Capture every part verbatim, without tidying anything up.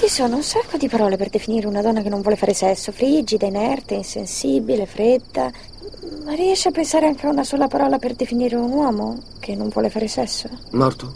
Ci sono un sacco di parole per definire una donna che non vuole fare sesso: frigida, inerte, insensibile, fredda. Ma riesci a pensare anche a una sola parola per definire un uomo che non vuole fare sesso? Morto.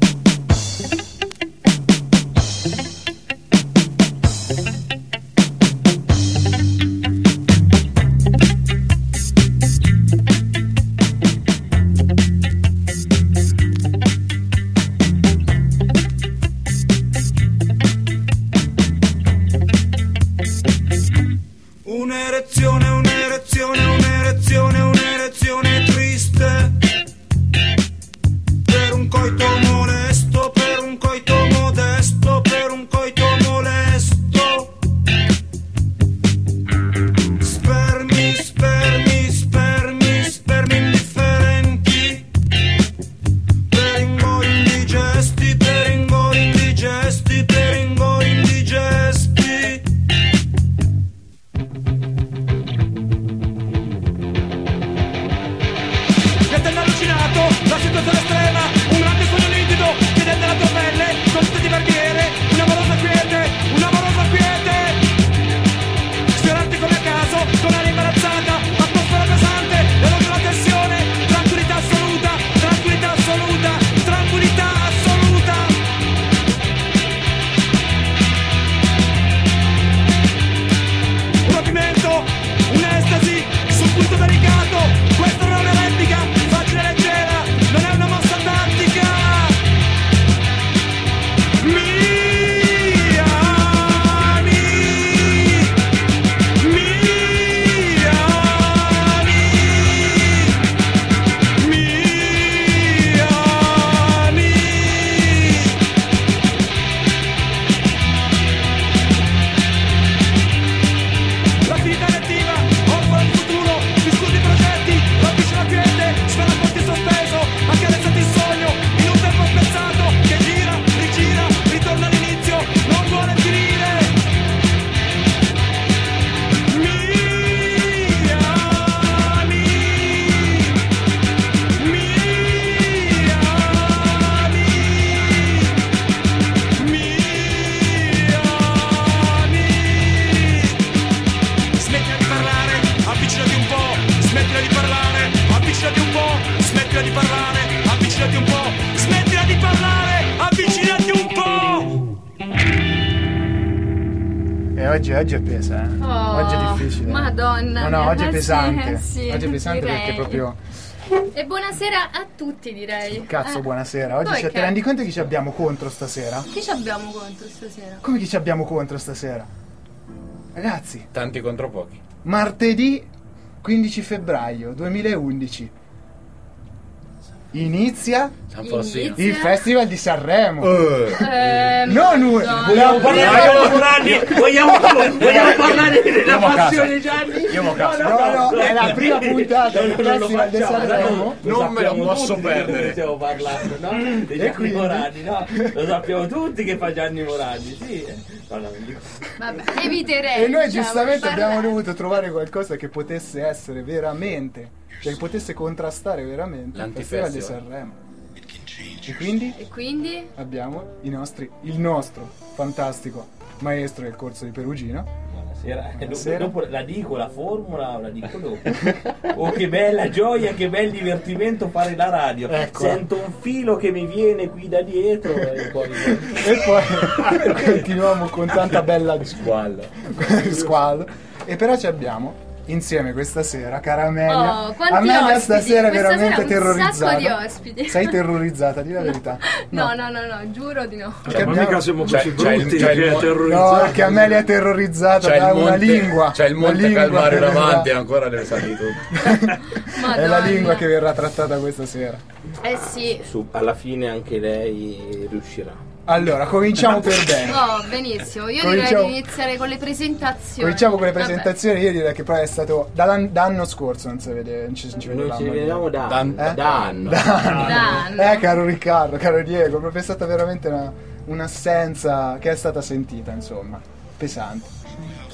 Un'erezione, un'erezione, un'erezione, un'erezione triste. Per un coito molesto, per un coito modesto, per un coito molesto. Spermi, spermi, spermi, spermi indifferenti. Per ingori indigesti, per ingori indigesti, per ingori indigesti. La situazione estrema, un grande sogno limpido che dentro la tua pelle, con di barriere, un'amorosa quiete, un'amorosa quiete. Sfiorarti come a caso, con l'aria imbarazzata, atmosfera pesante, eroga la tensione, tranquillità assoluta, tranquillità assoluta, tranquillità assoluta. Un rapimento, un'estasi, sul punto delicato, questa non è una replica, facile leggera. Non è una mossa tattica. Miami, Miami, Miami. La vita rettiva, orfana di futuro, discuti progetti, rapisce la quiete, svela porti sospeso, accarezzati il sogno, in un tempo spezzato, che gira, rigira, ritorna all'inizio, non vuole finire. Miami, Miami, Miami. Smettila di parlare, avvicinati un po', smettila di parlare, avvicinati un po', smettila di parlare, avvicinati un po', smettila di parlare, avvicinati un po'. E oggi, oggi è pesa, eh. Oh, oggi è difficile. Madonna. No, no, oggi è eh, pesante. sì, sì, oggi è pesante direi. perché proprio. E buonasera a tutti, direi. Cazzo, Eh. buonasera. Oggi Poi ci- che- te rendi conto chi ci abbiamo contro stasera? Chi ci abbiamo contro stasera? Come chi ci abbiamo contro stasera? Ragazzi, Tanti contro pochi. martedì quindici febbraio duemilaundici inizia San Faustino. Inizia- il Festival di Sanremo. Eh, Non un- Madonna. vogliamo parlare- Vogliamo, vogliamo parlare della Io mo' passione casa. Gianni? Io mo' casa. No, no, è la prima puntata del Non lo Festival di facciamo, Sanremo. Non me lo posso perdere. Stiamo parlando, no? Di Gianni quindi? Morandi, no? Lo sappiamo tutti che fa Gianni Morandi, sì. No, no, non dico. Vabbè, eviterei. E noi diciamo, giustamente parlare. abbiamo dovuto trovare qualcosa che potesse essere veramente, cioè che potesse contrastare veramente il Festival di L'antifestival. Sanremo. E quindi E quindi? abbiamo i nostri, il nostro fantastico maestro del corso di Perugino. Buonasera. Buonasera. Dopo, dopo la dico la formula o la dico dopo? Oh, che bella gioia, che bel divertimento fare la radio. Ecco. Sento un filo che mi viene qui da dietro e poi E poi continuiamo con tanta bella Squallo. squalo. E però ci abbiamo insieme questa sera, cara Amelia. Oh, quanti Amelia ospiti. stasera è Questa veramente sera un terrorizzata. sacco di ospiti. Sei terrorizzata, di la verità. No, no, no, no, giuro di no. Perché Ma abbiamo- mica siamo C'è- così c'è il- brutti c'è il che è mo- No, terrorizzato. perché Amelia è terrorizzata C'è da il una monte, lingua. c'è il La monte lingua calvario che verrà- davanti e ancora deve salire tutto. È la Madonna. lingua che verrà trattata questa sera. Eh sì. su, alla fine anche lei riuscirà. Allora, cominciamo per bene. Oh, benissimo. Io Cominciamo- direi di iniziare con le presentazioni. Cominciamo con le Vabbè. presentazioni. Io direi che poi è stato dall'an- dall'anno scorso, non si vede, non ci, non ci Noi vedevamo. ci vediamo da, Dan- Eh? da anno. Danno. Eh, caro Riccardo, caro Diego, proprio è stata veramente una, un'assenza che è stata sentita, insomma, pesante.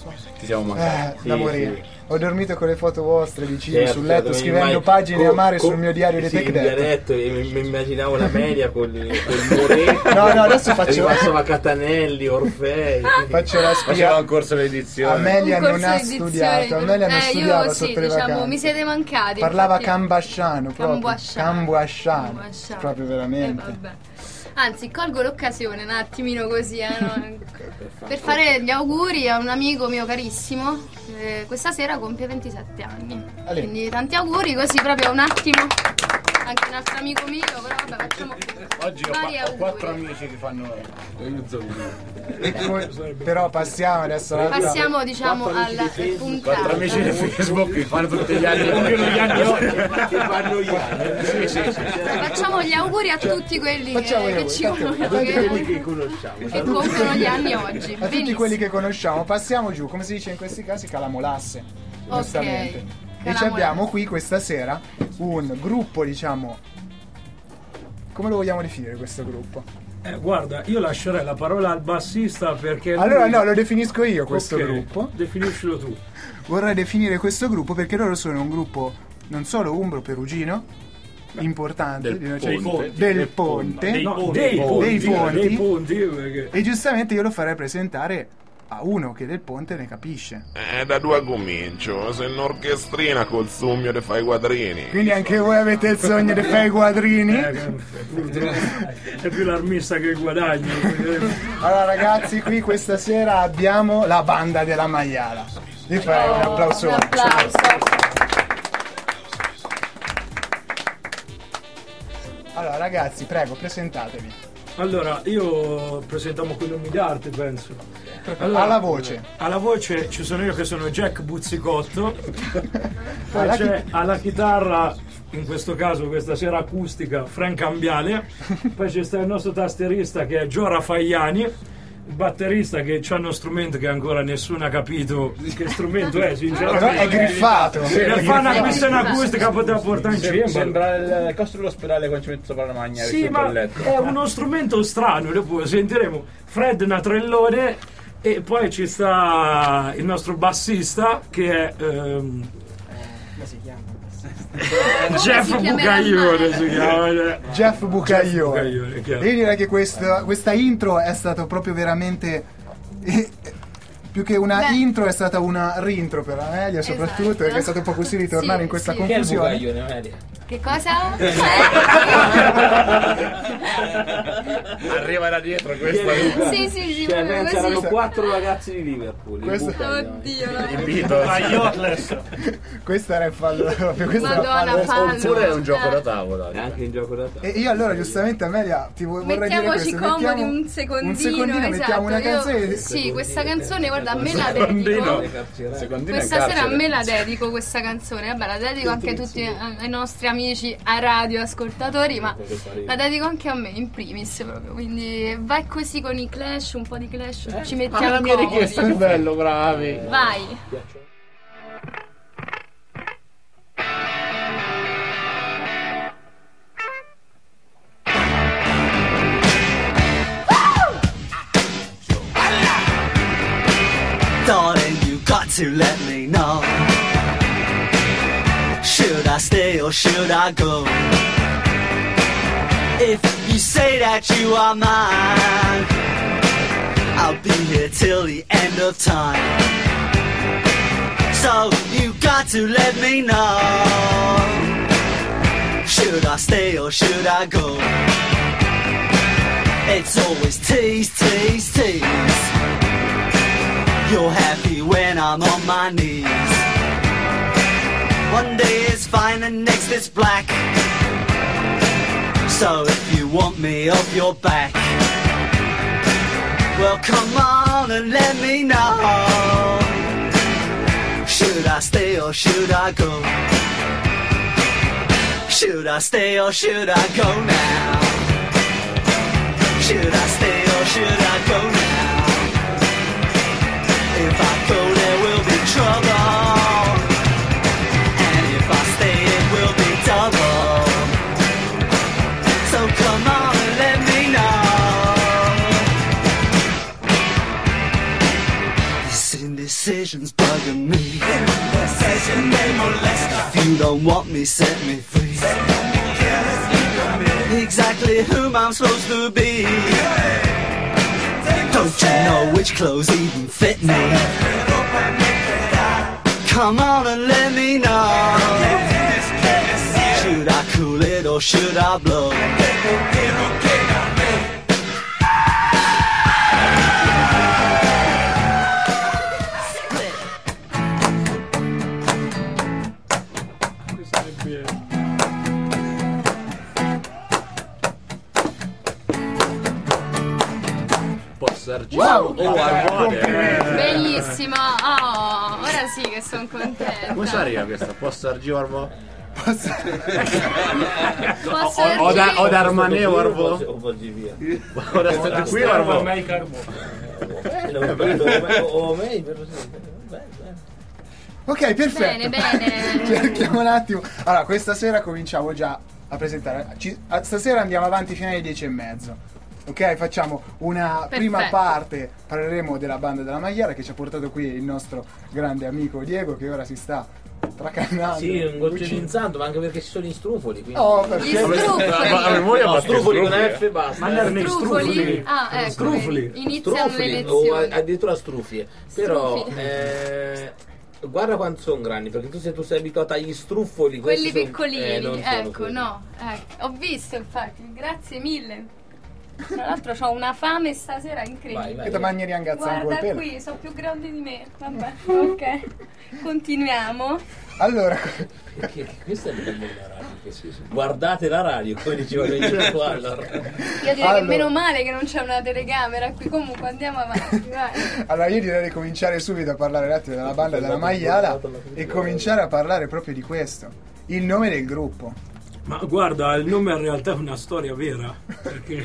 Ti siamo mancati. Eh, Sì, da morire. sì. Ho dormito con le foto vostre vicino Certo, sul letto, certo, scrivendo immag- pagine co- amare co- sul mio diario di sì, in Tech Dead. dialetto, e mi, mi immaginavo la media con il moretto. No, no, adesso faccio- Ripassava Catanelli, Orfei. Faccio la Faceva spia. un corso di edizione. Amelia Un non corso ha di edizione, studiato, Amelia non eh, studiava io sì, sotto le diciamo, vacanze. mi siete mancati. Parlava infatti. cambasciano proprio. Cambuasciano. Cambuasciano. Cambuasciano. Proprio Eh, veramente. vabbè. Anzi, colgo l'occasione un attimino così, eh, no? per fare gli auguri a un amico mio carissimo. Eh, questa sera compie ventisette anni. Ale. Quindi tanti auguri, così proprio un attimo. Anche un altro amico mio, però vabbè, facciamo Oggi ho, vari fa- ho auguri. quattro amici che fanno lo zoom. Però passiamo adesso alla Passiamo diciamo alla Quattro puntata. amici di Facebook che fanno tutti gli anni. Compiono gli anni oggi. Che fanno gli anni. Sì, sì, sì. Facciamo gli auguri a tutti quelli che, Facciamo gli che auguri, ci tanto- conoscono, Quelli che, che conosciamo. che compiono gli anni oggi. a tutti Benissimo. quelli che conosciamo. Passiamo giù, come si dice in questi casi, calamolasse. Giustamente. E ci calamolasse. abbiamo qui questa sera un gruppo, diciamo. Come lo vogliamo definire questo gruppo? Eh, guarda, io lascerei la parola al bassista perché... Allora lui- no, lo definisco io questo Ok, gruppo. Definiscilo tu. Vorrei definire questo gruppo perché loro sono un gruppo non solo umbro perugino, importante, Del di una ponte. certa- del Del ponte, No, ponti, dei ponti, ponti, dei ponti. dei ponti, perché... e giustamente io lo farei presentare a uno che del ponte ne capisce. Eh, da dove comincio? Se un'orchestrina col sogno di fai quadrini. Quindi anche voi avete il sogno di fare i quadrini? Eh, purtroppo è più l'armista che il guadagno. Allora ragazzi, qui questa sera abbiamo la banda della maiala. Vi farei un applauso. Un applauso. Allora ragazzi, prego, presentatevi. Allora, io presentiamo qui nomi d'arte, penso. Allora, Alla voce. Alla voce ci sono io che sono Jack Buzzicotto, poi Alla c'è alla chitarra, in questo caso questa sera acustica, Frank Ambiale, poi c'è sta il nostro tastierista che è Gio Raffagliani, il batterista che c'ha uno strumento che ancora nessuno ha capito che strumento è, Però sinceramente. è griffato. Per fare una questione acustica poteva portare in cembalo. Sembra il costo dell'ospedale quando ci metto sopra la magna. Sì, sotto ma il letto. è uno strumento strano, dopo sentiremo Fred Natrellone e poi ci sta il nostro bassista che è ehm, Jeff si chiamerà Bucaglione mai? si chiama. Jeff Bucaglione. Bucaglione, chiaro. Io direi che questa, questa intro è stata proprio veramente eh, più che una Beh. intro è stata una rintro per Amelia soprattutto, Esatto. perché è stato un po' così ritornare Sì, in questa sì. Chi è il confusione. bucaglione, Amelia? Che cosa? Arriva da dietro questa. Sì, sì, sì, Cioè, proprio pensa, erano così. quattro ragazzi di Liverpool. il Questo- bucaglione. Oddio, no. Il Beatles. Questo era il fallo proprio, questo era il Madonna, fallo. fallo. Oppure è un gioco Eh. da tavola. È anche in gioco da tavola. E io allora giustamente Amelia ti vo- vorrei dire Mettiamoci questo, comodi mettiamo un secondino, un secondino, esatto. mettiamo una Io- canzone. sì, questa canzone, guarda, a me la Secondino. dedico. Secondino è Questa sera a carcere. me la dedico questa canzone. Vabbè, la dedico anche a tutti ai nostri amici a radio ascoltatori, ma la dedico anche a me in primis proprio. Quindi vai così con i Clash, un po' di Clash, ci Ah, mettiamo la mia comodi. richiesta, che bello, bravi. Vai. Darling, you got to let me know. Should I stay or should I go? If you say that you are mine, I'll be here till the end of time. So you got to let me know. Should I stay or should I go? It's always tease, tease, tease. You're happy when I'm on my knees. One day is fine and next is black. So if you want me off your back, well come on and let me know. Should I stay or should I go? Should I stay or should I go now? Should I stay or should I go now? If I go there will be trouble, and if I stay it will be double. So come on and let me know. This in this indecision's bugging me. Indecision may molest us. If you don't want me, set me free. Set me careless, exactly whom I'm supposed to be. Don't you know which clothes even fit me? Come on and let me know. Should I cool it or should I blow? Wow, oh, bellissimo, oh, ora sì che sono contenta. Come sarebbe questa? Posso Argiorvo? Posso O, o, da, o da Armane Orvo? O così via. Ora state qui Orvo? Ok, perfetto. Bene, bene. Cerchiamo un attimo. Allora, questa sera cominciamo già a presentare. Ci, a, stasera andiamo avanti fino alle dieci e mezzo. Ok, facciamo una Perfetto. prima parte, parleremo della banda della Maiala che ci ha portato qui il nostro grande amico Diego che ora si sta tracannando. Sì, un goccino santo, ma anche perché ci sono gli strufoli. Quindi... Oh, perché? Gli strufoli. Ma a memoria no, strufoli con F basta. Ma erano i Strufoli. strufoli. Ah, ecco, Strufoli. vedi, iniziano le Strufoli, lezioni. o addirittura strufie. Però Strufoli. eh, guarda quanto sono grandi, perché tu se tu sei abituato agli struffoli, Quelli questi piccolini, sono, eh, non sono ecco, quelli. no, ecco. Ho visto infatti, grazie mille. Tra l'altro ho una fame stasera incredibile. Vai, vai. Che ti mangi riangazza col Guarda pelo. qui, sono più grandi di me. Vabbè, ok. Continuiamo. Allora, Perché questa è il bello della radio. Che sì, sì. Guardate la radio, come diceva il qua. Allora. Io direi Allora. che meno male che non c'è una telecamera qui, comunque andiamo avanti, vai. allora io direi di cominciare subito a parlare un attimo della banda della Maiala e cominciare a parlare proprio di questo. Il nome del gruppo. Ma guarda, il nome in realtà è una storia vera, perché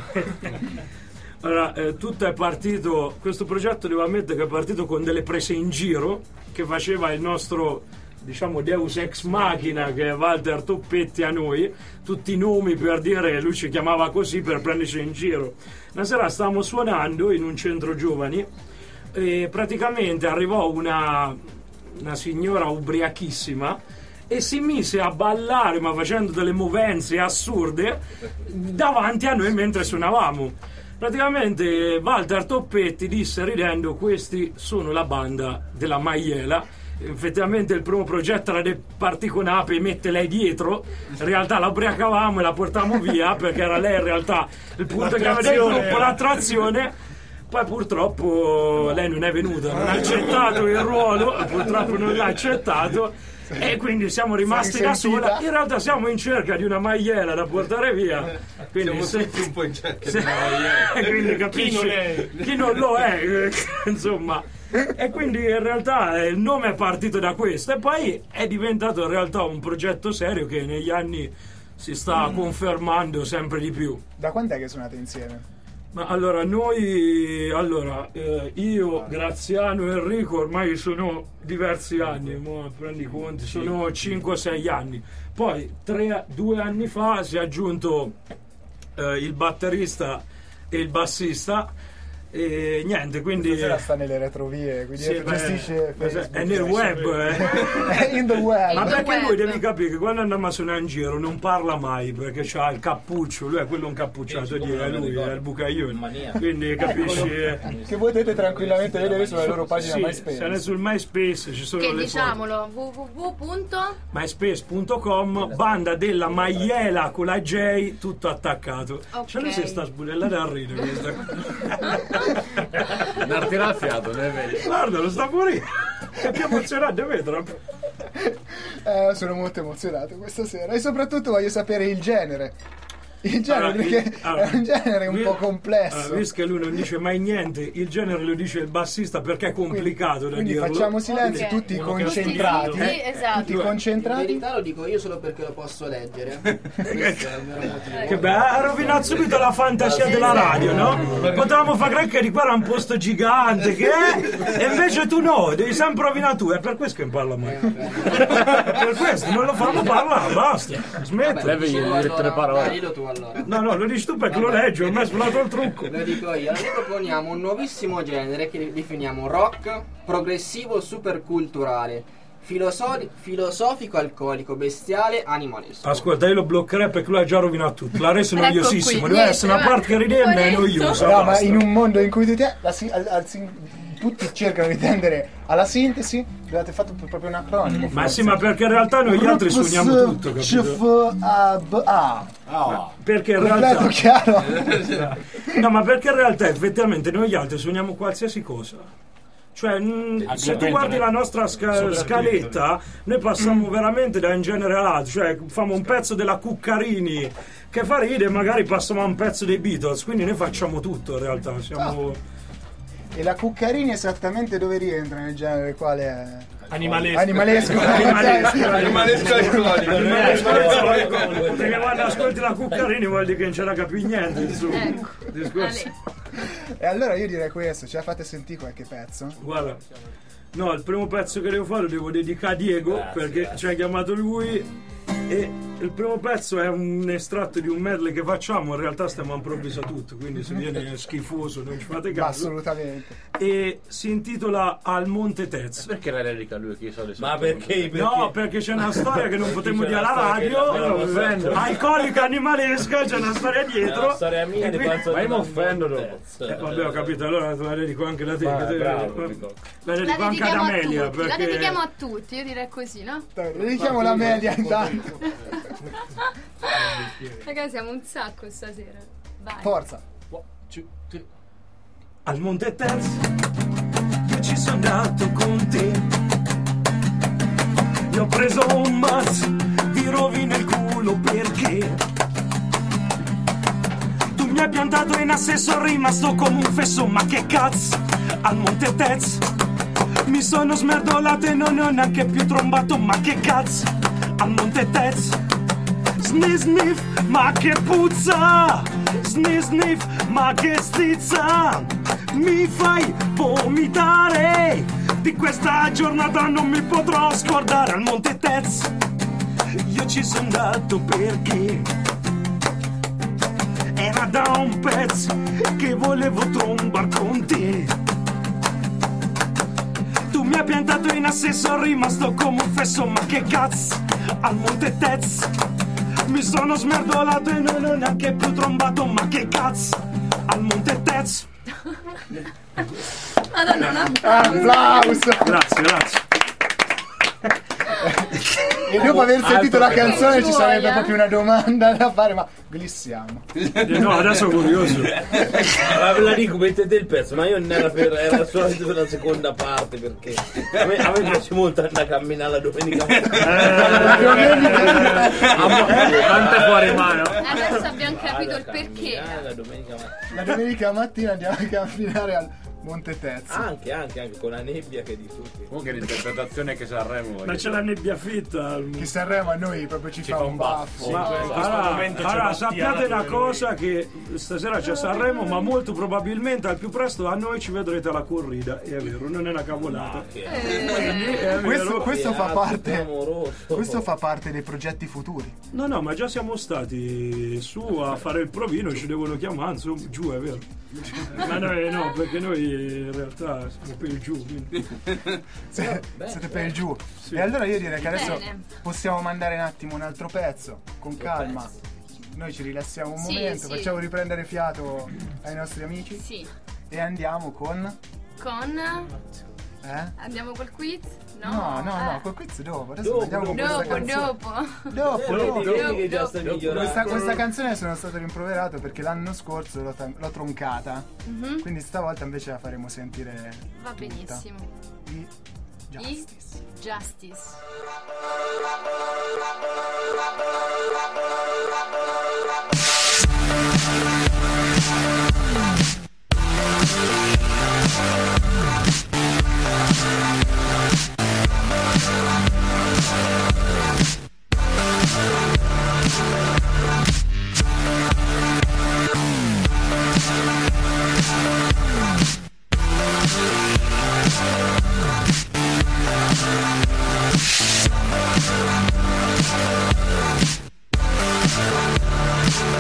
allora, eh, tutto è partito, questo progetto devo ammettere che è partito con delle prese in giro che faceva il nostro, diciamo, Deus ex machina, che è Walter Toppetti a noi, tutti i nomi per dire, lui ci chiamava così per prenderci in giro. Una sera stavamo suonando in un centro giovani e praticamente arrivò una, una signora ubriachissima e si mise a ballare, ma facendo delle movenze assurde davanti a noi mentre suonavamo. Praticamente Walter Toppetti disse ridendo: questi sono la banda della Maiala. Effettivamente il primo progetto era di partire con Ape e mette lei dietro, in realtà la ubriacavamo e la portammo via perché era lei in realtà il punto che aveva del gruppo, l'attrazione. Poi purtroppo lei non è venuta, non ha accettato il ruolo, purtroppo non l'ha accettato e quindi siamo rimasti da sola. In realtà siamo in cerca di una Maiala da portare via, quindi Siamo se, tutti un po' in cerca se, di una Maiala. e quindi capisci Chi non è? chi non lo è, insomma. E quindi in realtà il nome è partito da questo e poi è diventato in realtà un progetto serio che negli anni si sta confermando sempre di più. Da quant'è che suonate insieme? Ma allora noi, allora eh, io, Graziano e Enrico ormai sono diversi anni, mo prendi conti, sono cinque sei anni. Poi tre, due anni fa si è aggiunto eh, il batterista e il bassista e niente, quindi Stasera sta nelle retrovie, quindi sì, gestisce beh, Facebook. è nel web, eh. In the web. Ma In the perché web. lui devi capire che quando andiamo a suonare in giro non parla mai perché c'ha il cappuccio, lui è quello incappucciato di è lui, è il bucaglione. Quindi capisci. Che potete tranquillamente vedere sulla loro pagina Sì, MySpace. se ne sul MySpace ci sono Che le diciamolo, w w w punto foto. myspace punto com, banda della Maiala con la J, tutto attaccato. Ok. Cioè lui si sta sbudellando a ridere questa cosa. Darti il fiato, non è vero? Guarda, lo sta pure io. È più emozionante, vedo. Eh, sono molto emozionato questa sera e soprattutto voglio sapere il genere. Il genere, Allora, perché il- allora, è un genere un vi- po' complesso. allora, visto che lui non dice mai niente, il genere lo dice il bassista perché è complicato da Quindi dirlo. facciamo silenzio, Ok. tutti Uno che concentrati. Sì, sì, esatto. Tutti In concentrati. verità lo dico io solo perché lo posso leggere. Questo è il vero motivo. Che bello, ha rovinato subito la fantasia della radio, no? Potevamo fare credere che di qua era un posto gigante, che è? E invece tu no, devi sempre rovinare tu, è per questo che non parla mai. Per questo, non lo fanno parlare, basta, smetti. Lei vedi Dicevo, dire tre allora, parole. dillo tu allora. allora. No, no, lo dici tu perché lo leggi, ormai è svolato il trucco. Lo dico io. Noi proponiamo un nuovissimo genere che definiamo rock progressivo superculturale, filoso- filosofico, alcolico, bestiale, animalesco. Ascolta, io lo bloccherei perché lui ha già rovinato tutto. La resta è Ecco noiosissimo. qui, Deve niente, essere una va. parte che ridenda e noiosa. No, ma basta. in un mondo in cui tutti, la si- al- al sin- tutti cercano di tendere alla sintesi, dovete fare proprio un acronimo. Ma forse. sì, ma perché in realtà noi gli altri suoniamo tutto, C capito? F A B A. Ma perché in Completo realtà chiaro. No, ma perché in realtà effettivamente noi gli altri suoniamo qualsiasi cosa. Cioè, mh, se tu guardi la nostra sca- scaletta, noi passiamo veramente da un genere all'altro. Cioè, facciamo un pezzo della Cuccarini che fa ride, magari passiamo a un pezzo dei Beatles. Quindi noi facciamo tutto in realtà. Siamo. E la Cuccarini esattamente dove rientra nel genere quale è? Animalesco. Animalesco. Animalesco. Animalesco alcolico. Animalesco alcolico. Perché quando ascolti la Cuccarini vuol dire che non c'era capire niente. Insomma. Discorso. E allora io direi questo, ce la fate sentire qualche pezzo? Guarda, no, il primo pezzo che devo fare lo devo dedicare a Diego, Grazie, perché grazie. ci ha chiamato lui. E il primo pezzo è un estratto di un medley che facciamo. In realtà stiamo a improvvisare tutto, quindi se viene schifoso non ci fate caso. Assolutamente. E si intitola Al Monte Tez. Perché la dedica a lui che io so le Ma perché? No, perché c'è una storia che non potremmo C'è dire una alla storia che radio. la- la- la- la- Alcolica animalesca, c'è una storia dietro. È una storia mia E di quindi- quanto Ma io mi non offendo non dopo. terzo. Eh, vabbè, ho capito, allora te la dedico anche da te. Vai, che te- bravo, la Nico. La dedico anche ad dedichiamo a Amelia. tutti, la Perché... dedichiamo a tutti, io direi così, no? Dedichiamo la media intanto. Ragazzi, siamo un sacco stasera. Vai. Forza. Al Monte Tez io ci sono andato con te. Io ho preso un mazzo di rovine nel culo perché tu mi hai piantato in asse, sono rimasto come un fesso. Ma che cazzo, al Monte Tez mi sono smerdolato e non ne ho neanche più trombato. Ma che cazzo, al Monte Tez sniff sniff, ma che puzza, sniff sniff, ma che stizza, mi fai vomitare, di questa giornata non mi potrò scordare. Al Monte Tez io ci sono andato perché era da un pezzo che volevo trombar con te. Tu mi hai piantato in asse, sono rimasto come un fesso. Ma che cazzo, al Monte Tez mi sono smerdolato e non ho neanche più trombato. Ma che cazzo, al Monte Tez. Madonna, un Applauso. Grazie, grazie. E dopo aver sentito la Altro che canzone no. ci sarebbe Gioia. proprio una domanda da fare, ma glissiamo. No, adesso sono curioso. Ma ve la dico, mettete il pezzo, ma io non era, per, era solamente per la seconda parte, perché a me, a me piace molto andare a camminare la domenica Quanto è fuori mano? Adesso abbiamo capito il perché. camminare la domenica mattina. La domenica mattina andiamo a camminare al Monte Tez. Anche, anche, anche con la nebbia che di tutti. Comunque l'interpretazione che Sanremo. Ma c'è la nebbia fitta. al- Che Sanremo a noi proprio ci, fa un baffo. Ma allora, allora, sappiate una cosa, che stasera c'è Sanremo, ma molto probabilmente al più presto a noi ci vedrete alla corrida. E è vero, non è una cavolata. Quindi è Questo, vero. questo fa parte amoroso. questo fa parte dei progetti futuri. No, no, ma già siamo stati su a fare il provino, ci devono chiamare, insomma, giù, è vero. Ma noi no, perché noi in realtà siamo per il giù. Quindi. Se- siete per il giù. E allora io direi che adesso Bene. possiamo mandare un attimo un altro pezzo, con calma. Noi ci rilassiamo un Sì, momento, sì. facciamo riprendere fiato ai nostri amici Sì. e andiamo con... Con... Eh? Andiamo col quiz? No, No, no, no, eh. col quiz dopo. Adesso Dopo, andiamo con Dopo, questa canzone. dopo. Dopo, Eh, dopo. vedi, vedi che già dopo. sta migliorando. Questa, questa canzone sono stato rimproverato perché l'anno scorso l'ho, ta- l'ho troncata. Mhm. Quindi stavolta invece la faremo sentire Va tutta. benissimo. I I Justice. Justice. We'll be right back.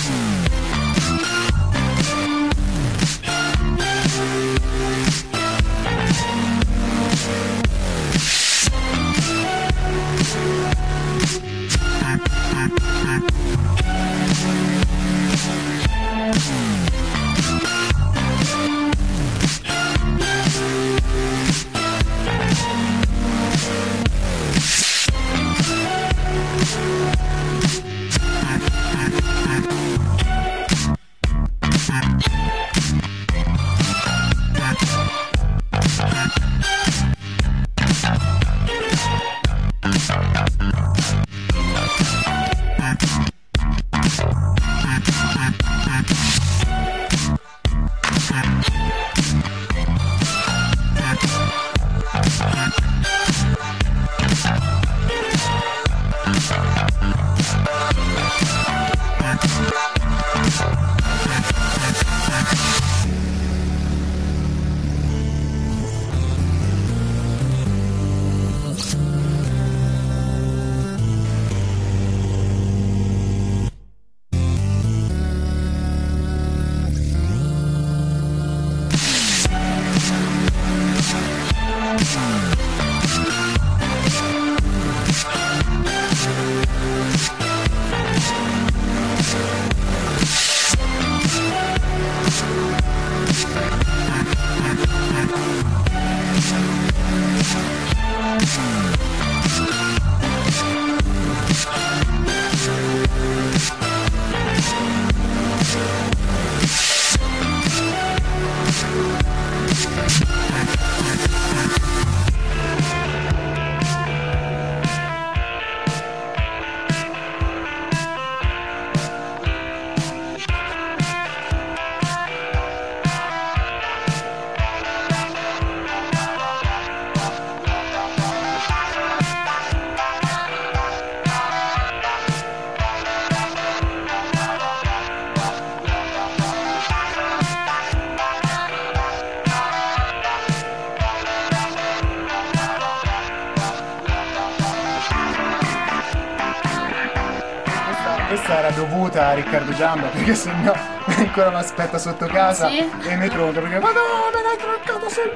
Questa era dovuta a Riccardo Giamba, perché sennò ancora mi aspetta sotto casa Sì? e mi tronca perché Madonna, l'hai troncato sul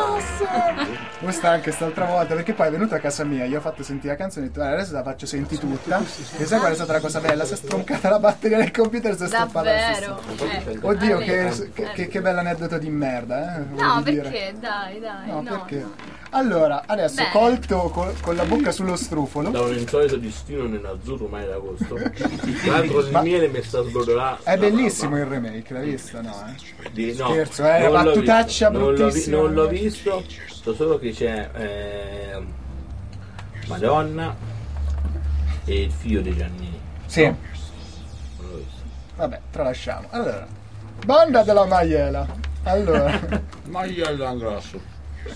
basso! Questa anche st'altra volta, perché poi è venuta a casa mia, io ho fatto sentire la canzone e ho detto adesso la faccio sentire tutta. E sai qual è stata la cosa bella? Si è stroncata la batteria del computer e si è stoppata la Davvero? stessa. Ecco. Oddio, Ah, che, vedi? che, che, che bell'aneddoto di merda, eh? No, volevi dire. perché? Dai, dai. No, No, perché? Allora, adesso Bene. colto col- con la bocca sullo strufolo. Da un insolito distino nell'azzurro mai d'agosto. Tra l'altro il Ma- miele mi sta sbrodolando. È bellissimo il remake, l'hai visto? No, eh? Di, no, Scherzo, eh, non l'ho battutaccia visto, non l'ho vi- bruttissima. Non l'ho visto, so solo che c'è eh, Madonna e il figlio di Giannini. Sì. Non l'ho visto. Vabbè, tralasciamo. Allora, banda della maiela. Allora, Maiella grasso.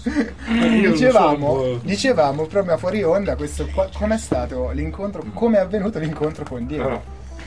dicevamo, dicevamo proprio fuori onda questo qua, com'è stato l'incontro, come è avvenuto l'incontro con Diego?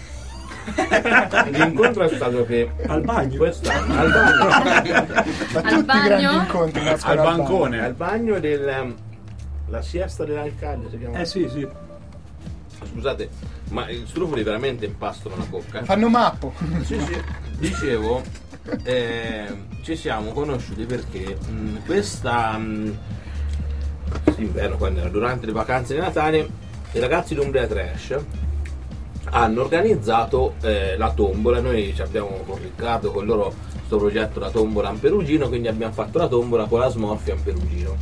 Ah. L'incontro è stato che Al bagno. quest'anno al bagno, Ma Al tutti i bagno? grandi incontri nascono Al al bagno. bancone. al bagno del la siesta dell'alcalde si chiama. Eh sì, sì. Scusate, ma i strufoli veramente impastano la bocca. Fanno mappo. Sì, sì. Dicevo, eh, ci siamo conosciuti perché mh, questa mh, inverno, quando era durante le vacanze di Natale, i ragazzi di Umbria Trash hanno organizzato eh, la tombola. Noi ci abbiamo con Riccardo, con loro questo progetto la tombola a Perugino, quindi abbiamo fatto la tombola con la smorfia a Perugino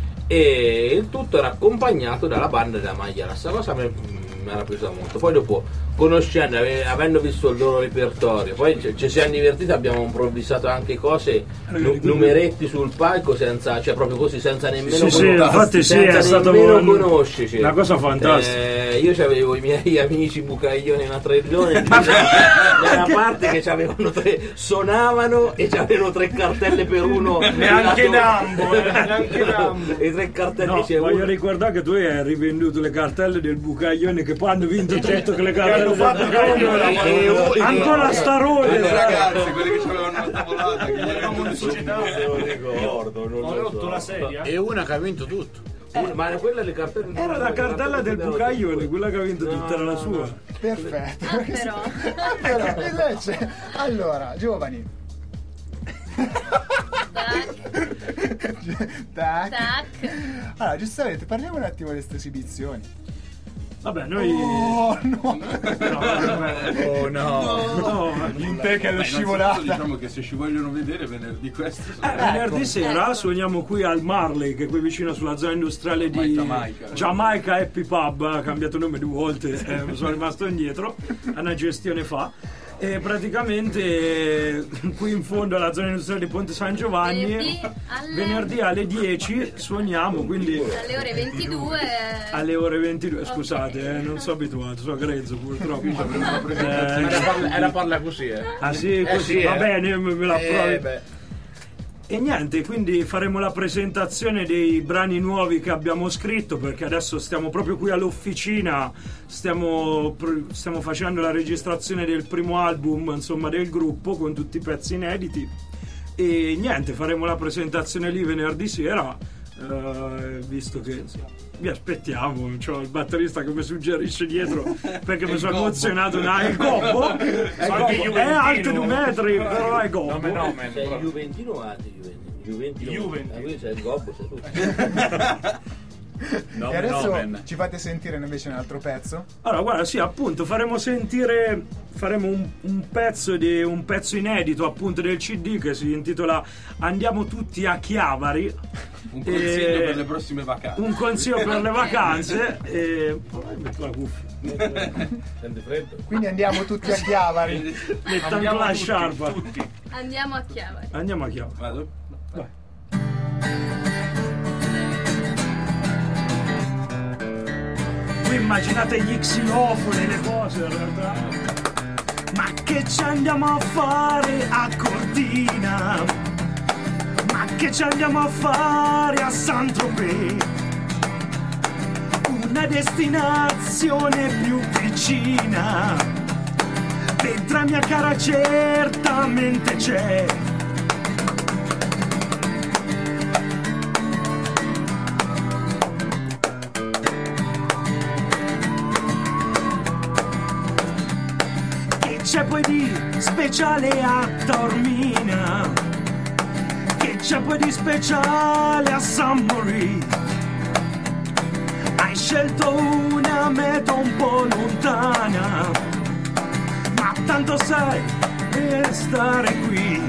e il tutto era accompagnato dalla banda della Maglia. Questa cosa mi, mi era piaciuta molto. Poi dopo, conoscendo, ave- avendo visto il loro repertorio, poi ci, ci siamo divertiti, abbiamo improvvisato anche cose, nu- numeretti sul palco senza, cioè proprio così, senza nemmeno Sì, sì, conoscerci, infatti sì, senza è stato nemmeno un- conoscerci. una cosa fantastica. Eh, io avevo i miei amici bucaglioni e natrellone nella parte che c'avevano tre, suonavano e c'avevano tre cartelle per uno. Neanche Lato- Nambo, eh, neanche Nambo. E tre cartelle No, c'è voglio uno. ricordare che tu hai rivenduto le cartelle del Bucaglione che poi hanno vinto tutto che le Che hanno cartelle del fatto Bucaglione. che unico. Ancora sta roba. Le ragazze, quelli che avevano la tavolata, che gli avevamo Non lo ricordo, non lo so. E una che ha vinto tutto. Eh, ma quella le cartelle Era la cartella del bucaglione, quella che ha vinto tutta, era la sua. Perfetto. Ah, però. Però invece, allora, giovani. Tac. Tac. Allora, giustamente, parliamo un attimo di queste esibizioni. Vabbè, noi. Oh no! Oh no! No, in te che è Beh, scivolata. innanzitutto diciamo che se ci vogliono vedere venerdì questo. Eh, venerdì sera suoniamo qui al Marley, che è qui vicino sulla zona industriale di Jamaica. Jamaica Happy Pub, ha cambiato nome due volte, eh, mi sono rimasto indietro, una gestione fa. E praticamente qui in fondo alla zona industriale di Ponte San Giovanni Venerdì alle, venerdì alle dieci suoniamo, quindi alle ore ventidue. alle ore ventidue, scusate, eh, non sono abituato, sono grezzo purtroppo. Eh, Era parla, era parla così, eh. Ah sì, Eh, così sì, va eh. bene, me me la Eh, provi. beh. E niente, quindi faremo la presentazione dei brani nuovi che abbiamo scritto, perché adesso stiamo proprio qui all'officina, stiamo, pr- stiamo facendo la registrazione del primo album, insomma, del gruppo, con tutti i pezzi inediti. E niente, faremo la presentazione lì venerdì sera, eh, visto che insomma, vi aspettiamo. C'ho il batterista che mi suggerisce dietro perché mi sono emozionato. No, il gobbo è alto due metri, però è gobbo. Nome nomen. Sei Juventino o anti Juventino? Juventino. Ah, qui c'è il gobbo, sei tu. Nomen E adesso nomen. ci fate sentire invece un altro pezzo? Allora, guarda, sì, appunto, faremo sentire, faremo un, un pezzo di un pezzo inedito appunto del C D che si intitola Andiamo tutti a Chiavari. Un consiglio E- per le prossime vacanze. Un consiglio per le vacanze. E poi metto la cuffia. Sente freddo? Quindi andiamo tutti a Chiavari. Metto anche Andiamo la tutti, sciarpa. tutti. Andiamo a Chiavari. Andiamo a Chiavari. Vado? Vai. Voi immaginate gli xilofoni e le cose in realtà. Ma che ci andiamo a fare a Cortina? Ma che ci andiamo a fare a Saint-Tropez? Una destinazione più vicina. Dentro mia cara certamente c'è. Che c'è poi di speciale a Taormina? Che c'è poi di speciale a San Mori? Hai scelto una meta un po' lontana, ma tanto sai stare qui.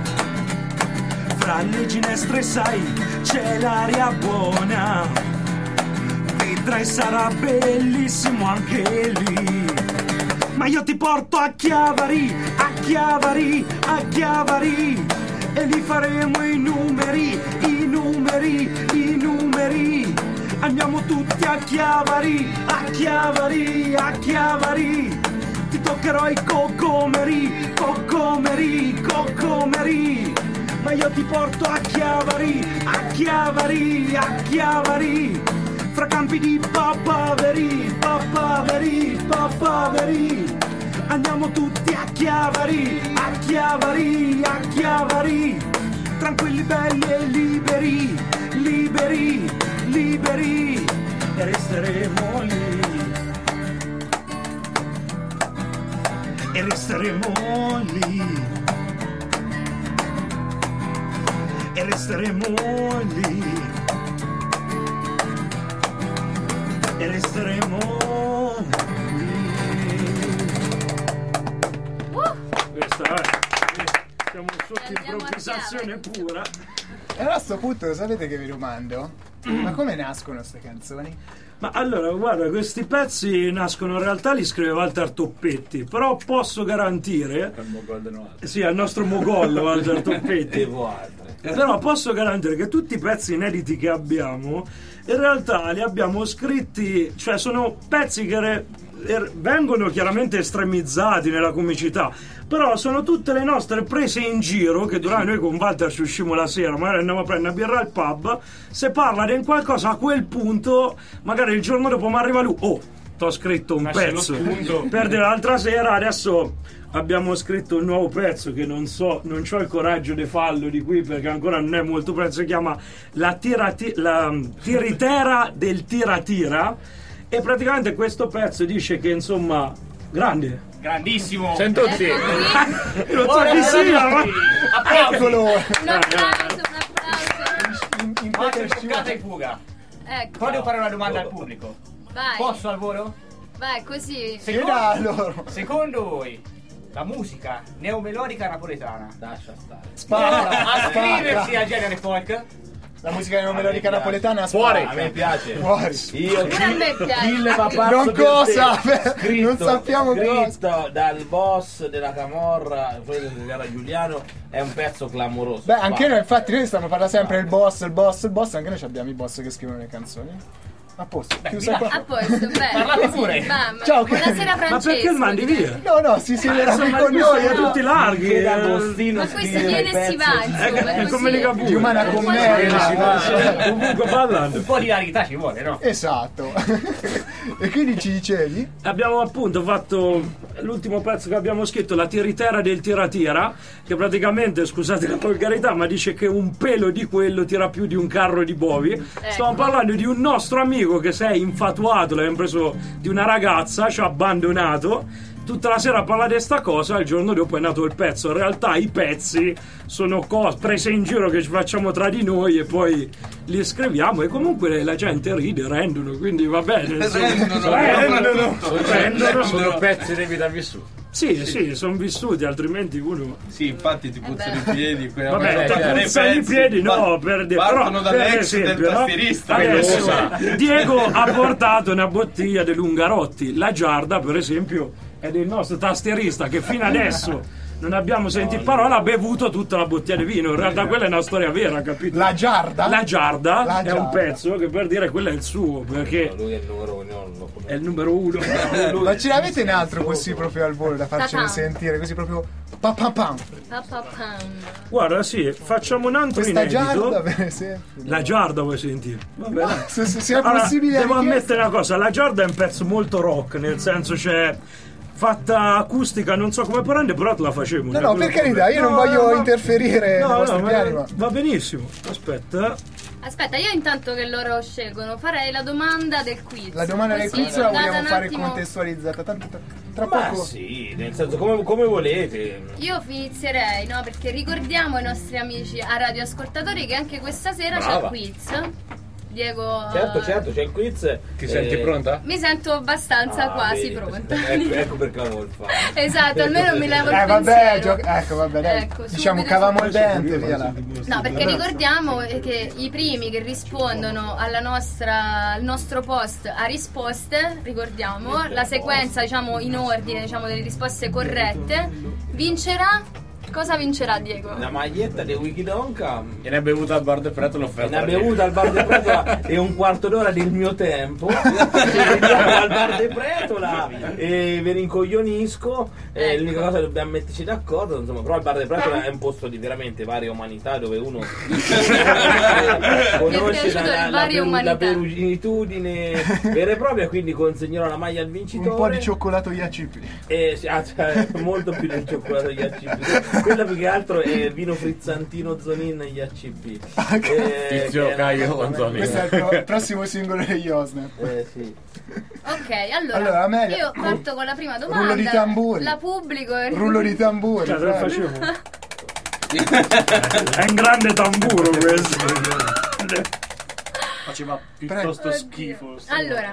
Fra le ginestre sai c'è l'aria buona, vedrai sarà bellissimo anche lì. Ma io ti porto a Chiavari, a Chiavari, a Chiavari, e li faremo i numeri, i numeri, i numeri. Andiamo tutti a Chiavari, a Chiavari, a Chiavari. Ti toccherò i cocomeri, cocomeri, cocomeri. Ma io ti porto a Chiavari, a Chiavari, a Chiavari. Fra campi di papaveri, papaveri, papaveri. Andiamo tutti a Chiavari, a Chiavari, a Chiavari. Tranquilli, belli e liberi, liberi, liberi. E resteremo lì. E resteremo lì. E resteremo lì. E resteremo lì. Uh, Questa è. Siamo sotto Andiamo a improvvisazione Chiavari. pura. E allora a sto punto sapete che vi domando? Ma come nascono queste canzoni? Ma allora, guarda, questi pezzi nascono in realtà, li scrive Walter Toppetti, però posso garantire, Il mogol de Noir. sì, al nostro mogollo Walter Toppetti, Devo altre. però posso garantire che tutti i pezzi inediti che abbiamo, in realtà li abbiamo scritti, cioè sono pezzi che re- er- vengono chiaramente estremizzati nella comicità, però sono tutte le nostre prese in giro che durante noi con Walter ci uscimo la sera, magari andiamo a prendere una birra al pub, se parla di qualcosa a quel punto, magari il giorno dopo mi arriva lui, oh, t'ho scritto un Nasce lo pezzo spunto. per dire l'altra sera, adesso abbiamo scritto un nuovo pezzo che non so, non ho il coraggio di farlo di qui perché ancora non è molto pezzo, si chiama La, tirati- la tiritera del tiratira, e praticamente questo pezzo dice che insomma, grande, Grandissimo. sento sì. Non so Buona chi serata sia, a ma tutti. Applausi. Eccolo. Un applauso, un applauso. Quattro toccate in fuga. Ecco. Poi devo fare una domanda al pubblico. Vai. Posso al volo? Vai, così. Secondo, secondo voi la musica neomelodica napoletana lascia stare Spacca, a scriversi spacca. al genere folk? La musica neomelodica napoletana fuori, spacca. a me piace. Fuori. Io Pure a me piace. Kill va pazzo Non per cosa, te. non Scritto, sappiamo cosa. scritto dal boss della Camorra, quello che era Giuliano, è un pezzo clamoroso. Beh, anche Va. noi, infatti, noi stiamo parlando sempre del boss, il boss, il boss, anche noi abbiamo i boss che scrivono le canzoni. A posto, chiusa qua. A posto, bene. Parlate Così, pure. bam. Ciao, Buonasera ma Francesco. perché il mandi via? No, no, si siederà qui Insomma, con questo noi. è tutti larghi, Che eh. D'Agostino Ma questo scrive viene i pezzi. si va, insomma, È così. come Ligabue. Di umana Un po' di commedia. Comunque parlando, Un po' di rarità ci vuole, no? Esatto. E quindi ci dicevi? abbiamo appunto fatto l'ultimo pezzo che abbiamo scritto, La tiritera del tiratira, che praticamente, scusate la volgarità, ma dice che un pelo di quello tira più di un carro di bovi. Stiamo parlando di un nostro amico che si è infatuato, l'abbiamo preso di una ragazza, ci ha abbandonato, tutta la sera parla di sta cosa, il giorno dopo è nato il pezzo. In realtà i pezzi sono cose prese in giro che ci facciamo tra di noi e poi li scriviamo, e comunque la gente ride, rendono, quindi va bene. Rendono, rendono, soprattutto. rendono. Sono pezzi di vita vissuti. Sì, sì, sono vissuti, altrimenti uno... Sì, infatti ti puzzano i piedi. quella Vabbè, cosa, ti cioè, puzzano i pezzi piedi, no, par- per dire, partono però, per dall'ex del esempio, no? tastierista. Adesso, quello. Diego ha portato una bottiglia dell'Ungarotti, la Giarda, per esempio, è del nostro tastierista che fino adesso non abbiamo sentito parola, ha bevuto tutta la bottiglia di vino. In realtà quella è una storia vera, capito? La Giarda? La Giarda La è un Giarda. pezzo che per dire quello è il suo, perché Lui è il numero uno, non lo è il numero uno. Ma ce l'avete un altro così proprio al volo da farcelo Ta-ta. sentire, così proprio pa pam pam. Pa, pa, pam. Guarda, sì, facciamo un altro Questa inedito. Giarda, per esempio. La Giarda vuoi sentire? Vabbè, dai. Se, se sia Allora, possibile devo richiesta- ammettere una cosa, la Giarda è un pezzo molto rock, nel senso c'è fatta acustica, non so come prende, però te la facevo. No, no, per carità, io non voglio interferire nei no, vostri no, piani, ma ma... va benissimo. Aspetta, Aspetta, io intanto che loro scelgono farei la domanda del quiz. La domanda del Così, quiz la data vogliamo un fare attimo- contestualizzata, tanto tra, tra Ma poco... sì, nel senso come, come volete. Io inizierei, no? Perché ricordiamo ai nostri amici a radioascoltatori che anche questa sera c'è il Brava. quiz. Diego. Certo, certo, c'è il quiz. Ti senti eh, pronta? Mi sento abbastanza ah, quasi vedi, pronta. Ecco, ecco perché la vuol fare. Esatto, almeno mi levo il Eh vabbè, pensiero. gio- ecco vabbè dai, Ecco, diciamo subito, cavamo il subito. dente, via là. No, perché ricordiamo che i primi che rispondono alla nostra, al nostro post a risposte, ricordiamo, la sequenza diciamo in ordine diciamo delle risposte corrette, vincerà. Cosa vincerà Diego? La maglietta di Wikidonka. E ne ha bevuta al bar de Preto l'offerta. Ne ha bevuta al bar de Pretola e un quarto d'ora del mio tempo. Veniamo al bar de Pretola e ve ne incoglionisco. Eh, Ecco. L'unica cosa che dobbiamo metterci d'accordo, insomma, però il bar de Pretola è un posto di veramente varia umanità dove uno conosce piaciuto la, il la, varia peru- umanità. la peruginitudine vera e propria, quindi consegnerò la maglia al vincitore. Un po' di cioccolato I A C P. Eh, sì, ah, cioè, molto più del cioccolato gli A C P. Quella più che altro è vino frizzantino Zonin gli A C P. Eh, Tizio che è Caio una- Zonin. Questo è il pro- prossimo singolo degli Osner. Eh sì. Ok, allora, Allora, Amelia, io parto con la prima domanda. rullo di tamburi. La pubblico. Rullo di tamburi. cioè, te lo prego. facevo. È un grande tamburo questo. Faceva piuttosto schifo. Allora,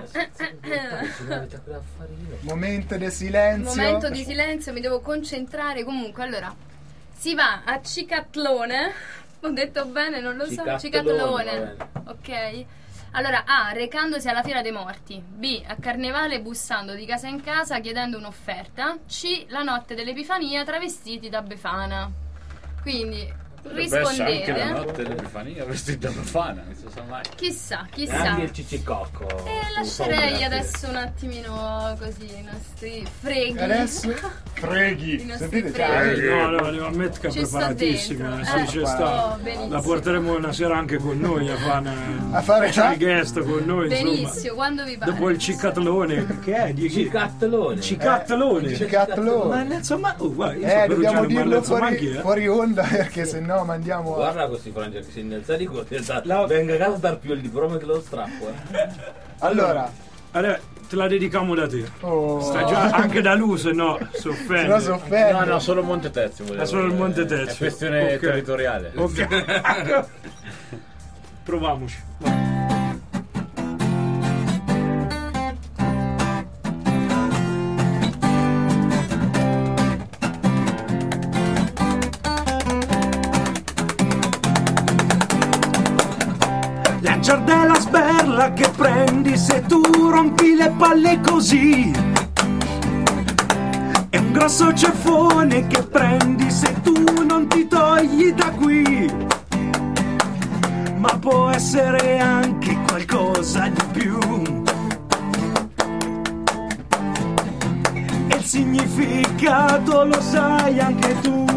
Momento di silenzio. momento di silenzio, mi devo concentrare. Comunque, allora, si va a Cicatlone. Ho detto bene, non lo so. Cicatlone, Cicatlone. va Ok. Allora, A. Recandosi alla Fiera dei Morti. B. A Carnevale bussando di casa in casa chiedendo un'offerta. C. La notte dell'Epifania travestiti da Befana. Quindi, rispondete. Anche la notte dell'Epifania vestita profana, non si sa mai. Chissà, E chissà. anche il cicicocco. E lascerei adesso un attimino così i nostri freghi. Adesso freghi. I nostri Sentite, freghi. ciao. No, no, no, Metka Ci sto preparatissima. dentro. Sì, Eh, ci sta. oh, benissimo. La porteremo una sera anche con noi a fare, A fare ciao? il guest con noi. Benissimo, Insomma. quando vi pare. Dopo il cicatlone, che è? Di chi? Cicatlone. Cicatlone. Eh, cicatlone. Ma insomma, oh, guarda, io Eh, so dobbiamo perugiano, ma dirlo non so fuori, manchi, eh. fuori onda perché sennò mandiamo a... Guarda così Francia che si innalza di corte. Venga a casa dar più il diploma che lo strappo. Eh. Allora, Allora, te la dedichiamo da te. oh, Sta già anche da lui, se no si se no offende. si offende. No, no, solo Monte Tezio. volevo È solo il dire. Monte Tezio. È questione Ok. territoriale. Ok. Proviamoci. La giardella sberla che prendi se tu rompi le palle così. È un grosso ceffone che prendi se tu non ti togli da qui. Ma può essere anche qualcosa di più. E il significato lo sai anche tu.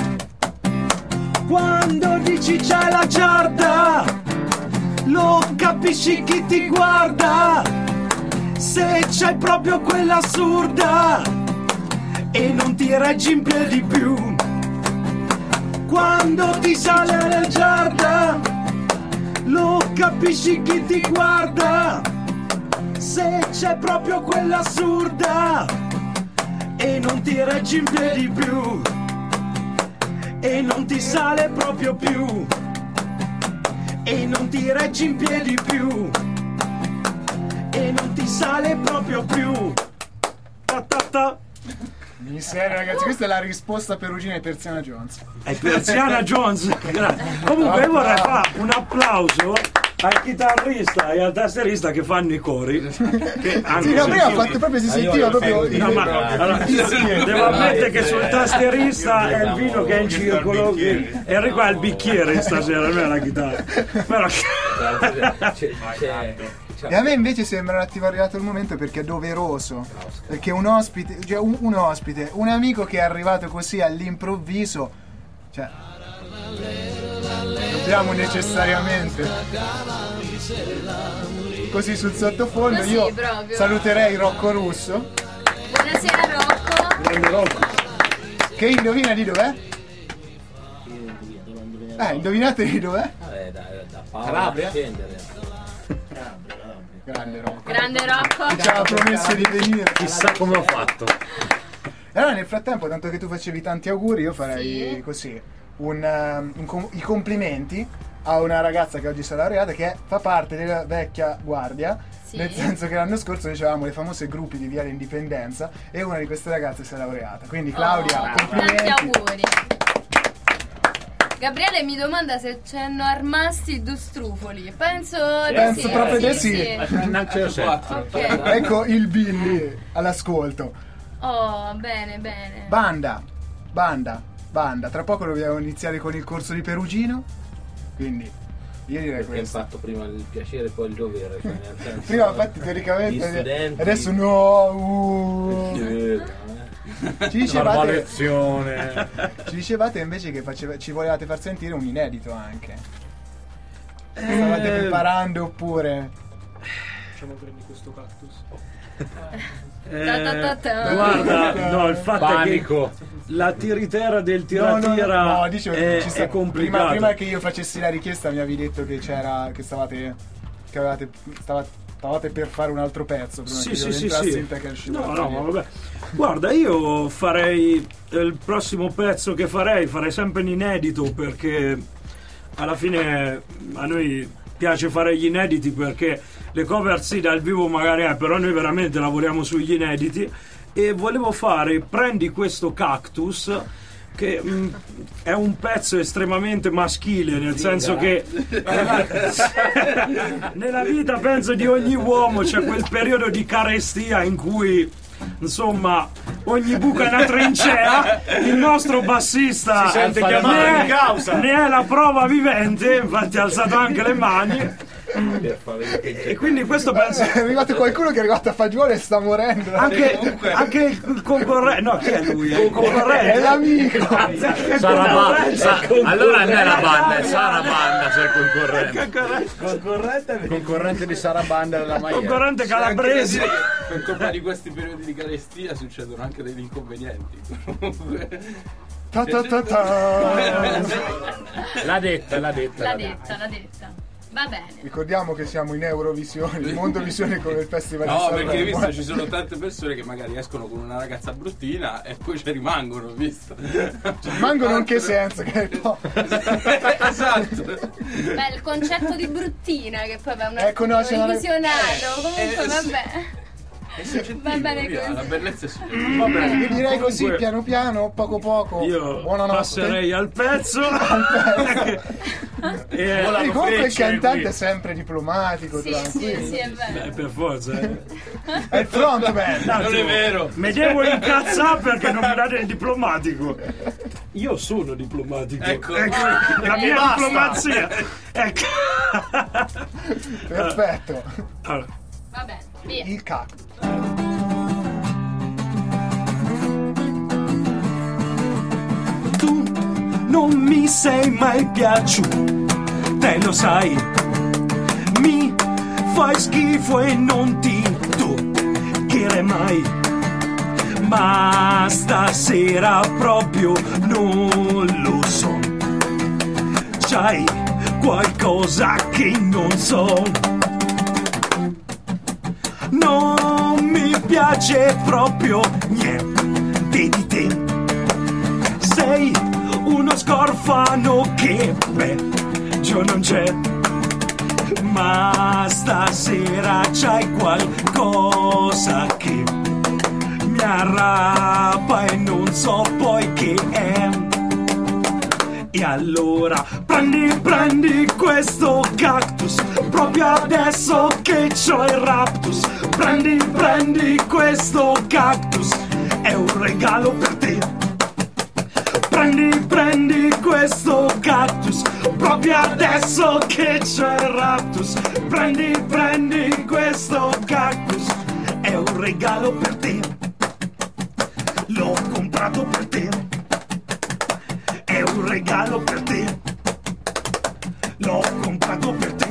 Quando dici c'è la giarda, lo capisci chi ti guarda. Se c'è proprio quella assurda e non ti reggi in piedi più. Quando ti sale la giarda, lo capisci chi ti guarda. Se c'è proprio quella assurda e non ti reggi in piedi più. E non ti sale proprio più. E non ti reggi in piedi più. E non ti sale proprio più. Ta ta ta. Miseria, ragazzi, questa è la risposta perugina di Persiana Jones. È Persiana Jones. Grazie. Comunque io vorrei fare un applauso al chitarrista e al tastierista che fanno i cori. Che Sì, no, prima ha fatto proprio, si sentiva proprio il- No, ma, allora, devo ammettere che sul tastierista è il vino che è in circolo che Enrico ha il bicchiere stasera, non è la chitarra. Però C'è, c'è, E a me invece sembra un attimo arrivato il momento perché è doveroso. Perché un ospite, cioè un, un ospite, un amico che è arrivato così all'improvviso, cioè dobbiamo necessariamente così sul sottofondo. Così, Io proprio. saluterei Rocco Russo. Buonasera Rocco. Che indovina di dov'è? Eh, indovinate di dov'è? Vabbè, da, da Paolo Calabria? a scendere. Grande Rocco. Grande Rocco. Ci aveva promesso di venire. Chissà come ho fatto. E allora nel frattempo, tanto che tu facevi tanti auguri, io farei Sì. così un, um, un com- i complimenti a una ragazza che oggi si è laureata, che fa parte della vecchia guardia, Sì. nel senso che l'anno scorso dicevamo le famose gruppi di Via Indipendenza e una di queste ragazze si è laureata. Quindi Claudia, Oh, complimenti. tanti auguri. Gabriele mi domanda se c'hanno armasti due strufoli. Penso di Penso sì. proprio di sì, sì. sì. Ok. Ecco il Billy all'ascolto. Oh, bene, bene. Banda, banda, banda. Tra poco dobbiamo iniziare con il corso di Perugino. Quindi io direi Perché hai questo. fatto prima il piacere e poi il dovere. Cioè nel senso, Prima infatti gli teoricamente studenti, adesso no. uh. eh, Ci dicevate, lezione. ci dicevate invece che faceva- ci volevate far sentire un inedito anche. Stavate preparando oppure? Facciamo prendi questo cactus. Eh, Ta ta ta ta. guarda, no, il fatto Panico. è che la tiritera del No, no, tiratira no, no, dicevo, è, ci sta- è complicato. Prima, prima che io facessi la richiesta mi avevi detto che c'era, che stavate, che avevate, stavate, stavate per fare un altro pezzo prima Sì, che sì, io sì, entrassi sì. in te che uscivo No, la no, tagliera. ma vabbè. Guarda, io farei eh, il prossimo pezzo che farei, farei sempre in inedito perché alla fine a noi piace fare gli inediti perché le cover sì dal vivo magari è, però noi veramente lavoriamo sugli inediti e volevo fare Prendi questo cactus che mh, è un pezzo estremamente maschile, nel senso che nella, nella vita penso di ogni uomo c'è quel periodo di carestia in cui insomma ogni buca è una trincea. Il nostro bassista si sente chiamato ne, in causa, ne è la prova vivente, infatti ha alzato anche le mani. E quindi questo penso è arrivato qualcuno che è arrivato a Fagiolo e sta morendo anche, anche il concorrente, no, chi è lui? È il concorrente, è l'amico. Sarabanda, sa, allora non è la banda, è Sarabanda, se è concorrente. Concorrente, concorrente di Sarabanda della Maiella. Concorrente calabrese. Per colpa di questi periodi di carestia succedono anche degli inconvenienti. Ta ta ta ta. L'ha detta, l'ha detta. L'ha detta, l'ha detta. Va bene. Ricordiamo che siamo in Eurovisione, il Mondovisione come il festival no, di Sanremo. No, perché hai visto ci sono tante persone che magari escono con una ragazza bruttina e poi ci rimangono, visto? Ci rimangono in che senso? Che no. Esatto. Beh, il concetto di bruttina che poi è un ecco, no, illusionato. Eh, Comunque eh, vabbè. Va bene via, così. La bellezza è va bene. Io direi così, Comunque, piano piano, poco poco. Io buonanotte. passerei al pezzo. al pezzo. e, e comunque il cantante è sempre diplomatico, sì, tranquillo. Sì, sì, è vero. Beh, per forza. Eh. È il frontman. Non è vero. Mi devo incazzare perché non mi date il diplomatico. Io sono diplomatico. Ecco, ecco la mia basta. diplomazia. Ecco. Perfetto. Allora. Va bene, via. Il cactus. Tu non mi sei mai piaciuto, te lo sai. Mi fai schifo e non ti toccherei mai. Ma stasera proprio non lo so. C'hai qualcosa che non so. Non mi piace proprio niente di te. Sei uno scorfano che peggio non c'è. Ma stasera c'hai qualcosa che mi arrabba e non so poi che è. E allora prendi, prendi questo cactus proprio adesso che c'ho il raptus. Prendi, prendi questo cactus, è un regalo per te. Prendi, prendi questo cactus proprio adesso che c'ho il raptus. Prendi, prendi questo cactus, è un regalo per te. L'ho comprato per te. È un regalo per te. L'ho comprato per te.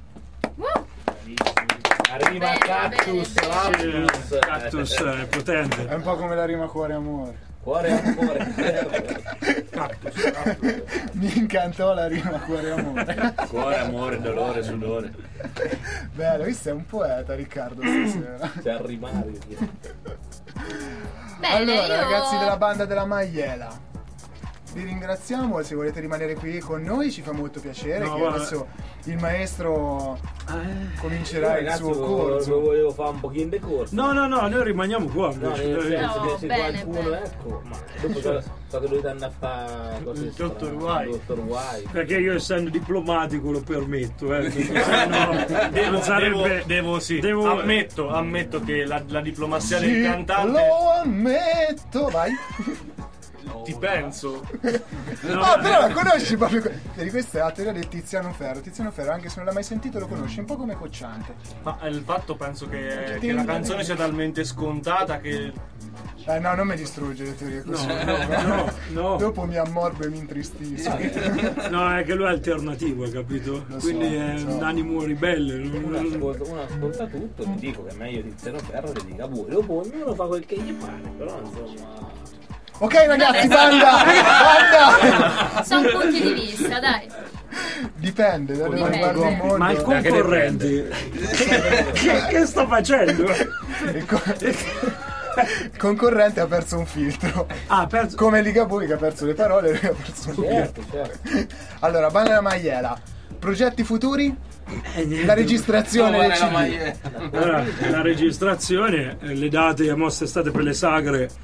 Arriva cactus, cactus. Cactus è potente. È un po' come la rima cuore amore. Cuore amore. Cactus, cactus. Mi incantò la rima cuore amore. Cuore amore, dolore, sudore. Bello, questo è un poeta Riccardo stasera. C'è a rimare. Bene, allora, io... ragazzi della banda della Maiella, vi ringraziamo, se volete rimanere qui con noi ci fa molto piacere, no, che vabbè. adesso il maestro eh, comincerà il ragazzi, suo corso. Lo volevo fare un pochino di corso. No, no, no, noi rimaniamo qua. No, invece. nel senso No, che se bene, qualcuno, bene. ecco, ma dopo so, so che dovete andare a fare cose Il dottor strane, White. Dottor White. Perché io essendo diplomatico lo permetto, eh. perché sennò Devo, non sarebbe... devo, devo sì, devo- ammetto, ammetto che la, la diplomazia Sì, del cantante lo ammetto, vai. ti penso. Ah, però la conosci proprio. Vedi, questa è la teoria del Tiziano Ferro. Tiziano Ferro, anche se non l'ha mai sentito, lo conosci, un po' come Cocciante. Ma il fatto penso che, che la canzone sia talmente scontata che Eh no, non mi distrugge le teorie così. No, no, no. Dopo mi ammorbo e mi intristisco. No, è che lui è alternativo, hai capito? Lo so, Quindi è lo so. un animo ribelle. non- Uno non- ascolta, uno ascolta tutto, ti dico che è meglio di Tiziano Ferro che dica voi. Dopo ognuno fa quel che gli pare, però insomma. Ok ragazzi, banda! Banda! Sono punti di vista, dai. Dipende da dove Dipende. guardi il mondo. Ma il concorrente che, che sta facendo? Il co- il concorrente ha perso un filtro. Ah, perso. Come Ligabue che ha perso le parole, lui ha perso un Certo, filtro. certo. Allora, banda della Maiella. Progetti futuri? Eh, niente. La registrazione del Giovane la C D. Maiella. Allora, la registrazione, eh, le date a mosse state per le sagre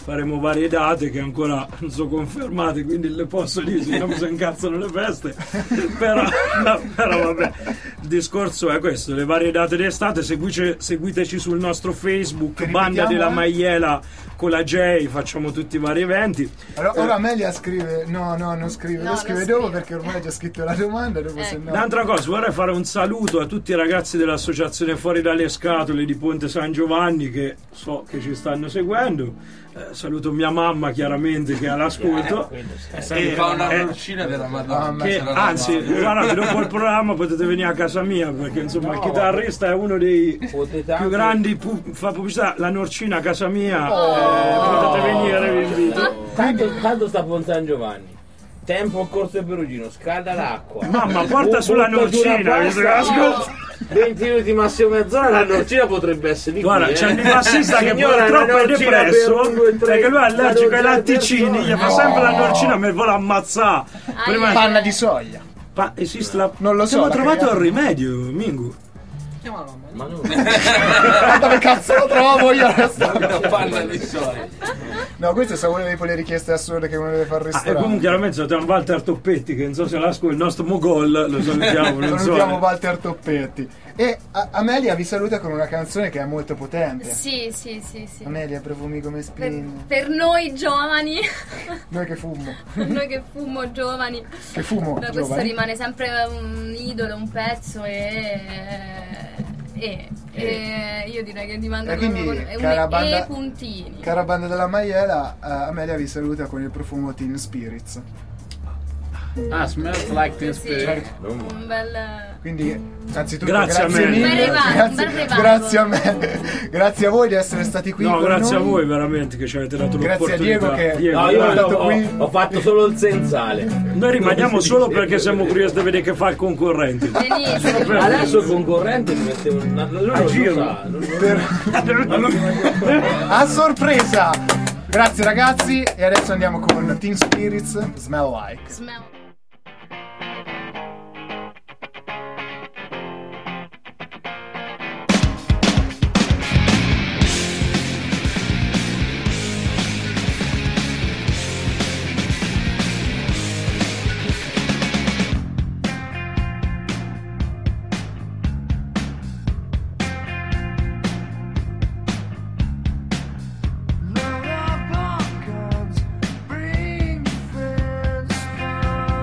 faremo varie date che ancora non sono confermate, quindi le posso dire, se no mi si incazzano le feste. però, no, però vabbè, il discorso è questo, le varie date d'estate, seguice, seguiteci sul nostro Facebook, Banda della Maiela con la J, facciamo tutti i vari eventi. Allora, ora Amelia scrive, no no non scrive, No, lo scrive non dopo scrive. perché ormai ha già scritto la domanda, dopo se no... Un'altra cosa, vorrei fare un saluto a tutti i ragazzi dell'associazione Fuori dalle Scatole di Ponte San Giovanni che so che ci stanno seguendo. Eh, saluto mia mamma chiaramente che è all'ascolto. E mi fa una norcina della Madonna. Che, anzi, guardate, dopo il programma potete venire a casa mia perché insomma il chitarrista è uno dei più grandi, pu- fa pubblicità, la Norcina a casa mia. Eh, potete venire, vi invito. Tanto, tanto sta Ponte San Giovanni. Tempo a Corso Perugino, scalda l'acqua. Mamma, porta sulla Norcina, visto che ascolta. venti minuti massimo mezz'ora, la Norcina potrebbe essere di Guarda, qui, c'è eh. il bassista che Signora, purtroppo la è Norcina depresso per un, due, tre, perché lui è allergico ai la latticini, gli fa No. sempre la Norcina, me vuole ammazzare. Prima- Panna di soia. Pa- esiste la... Non lo so, Abbiamo la trovato cagata. il rimedio, Mingu. Ma no. Dove cazzo lo trovo io adesso? Una panna di soia. No, queste sono una di quelle richieste assurde che uno deve fare al Ah, e ristorante. comunque chiaramente salutiamo Walter Toppetti che non so se l'ascolta, il nostro Mogol, lo salutiamo, non so. Salutiamo Walter Toppetti. E a- Amelia vi saluta con una canzone che è molto potente. Sì, sì, sì, sì. Amelia, profumi come Per, spin. per noi giovani, Noi che fumo. noi che fumo giovani, Che fumo da questo giovani. rimane sempre un idolo, un pezzo e... E, e io direi che di mandare E quindi, un, cara un banda- e puntini. Cara banda della Maiela, eh, Amelia vi saluta con il profumo Teen Spirits. Ah, smells like Teen Sì, Spirit. un bel... Quindi, innanzitutto, Grazie, grazie, Amelia. mille. Un bel revival, un bel Grazie, revival. grazie a me. Grazie a voi di essere stati qui. No, con grazie noi. a voi veramente che ci avete dato Grazie a Diego l'opportunità. che- No, io Guarda, ho, qui. ho, ho fatto solo il sensale. Noi rimaniamo solo perché siamo curiosi di vedere che fa il concorrente. Benissimo. Adesso il concorrente mi mette un. Lui non lo giro. sa, non lo- A sorpresa. Grazie ragazzi e adesso andiamo con Teen Spirits Smell Like. Smell. Bring friends from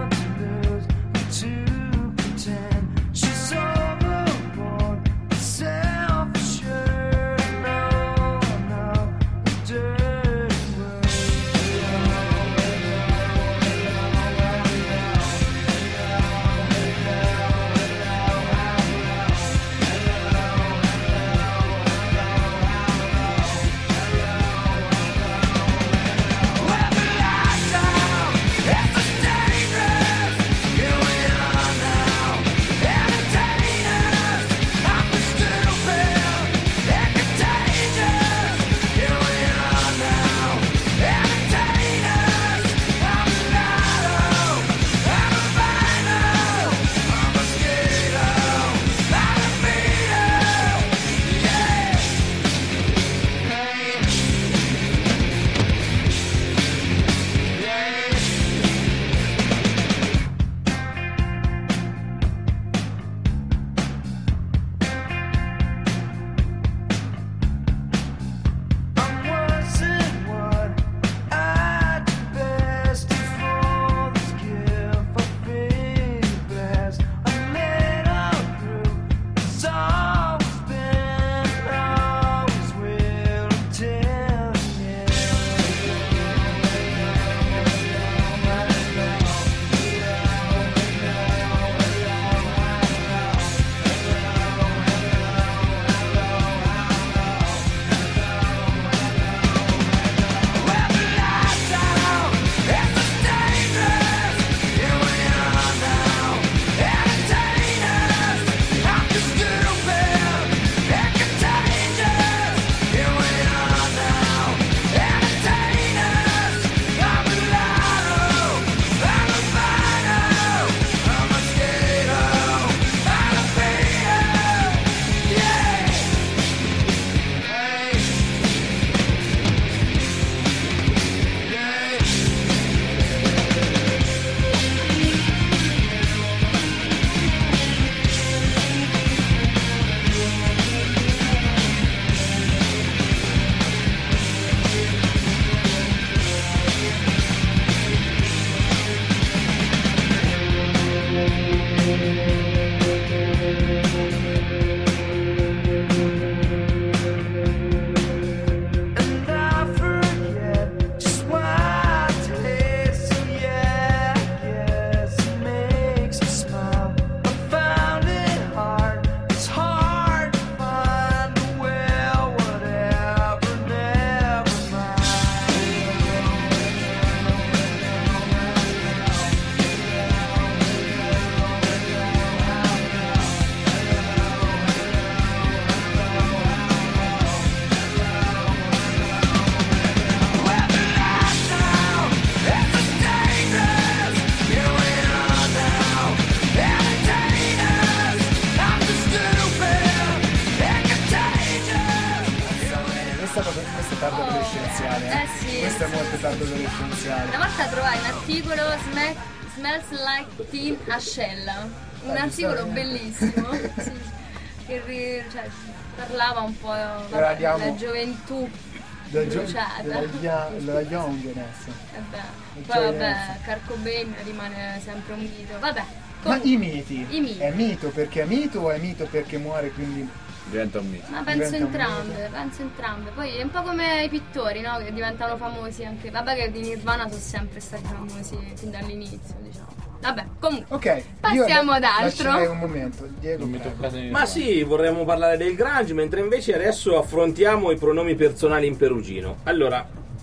articolo Sme- Smells Like Teen Ascella, un articolo bellissimo, sì, che ri- cioè, parlava un po' vabbè, della gioventù bruciata, della, della youngness. Vabbè. Poi vabbè, Kurt Cobain rimane sempre un mito, vabbè. Ma i miti. I miti. È mito perché è mito o è mito perché muore quindi diventa un mito? Ma penso entrambe, penso entrambe. Poi è un po' come i pittori, no? Che diventano famosi anche. Vabbè che di Nirvana sono sempre stati famosi fin dall'inizio, diciamo. Vabbè, comunque. Ok, passiamo io ad altro. lascerei un momento, Diego. Mi Ma sì, vorremmo parlare del grunge, mentre invece adesso affrontiamo i pronomi personali in perugino. Allora,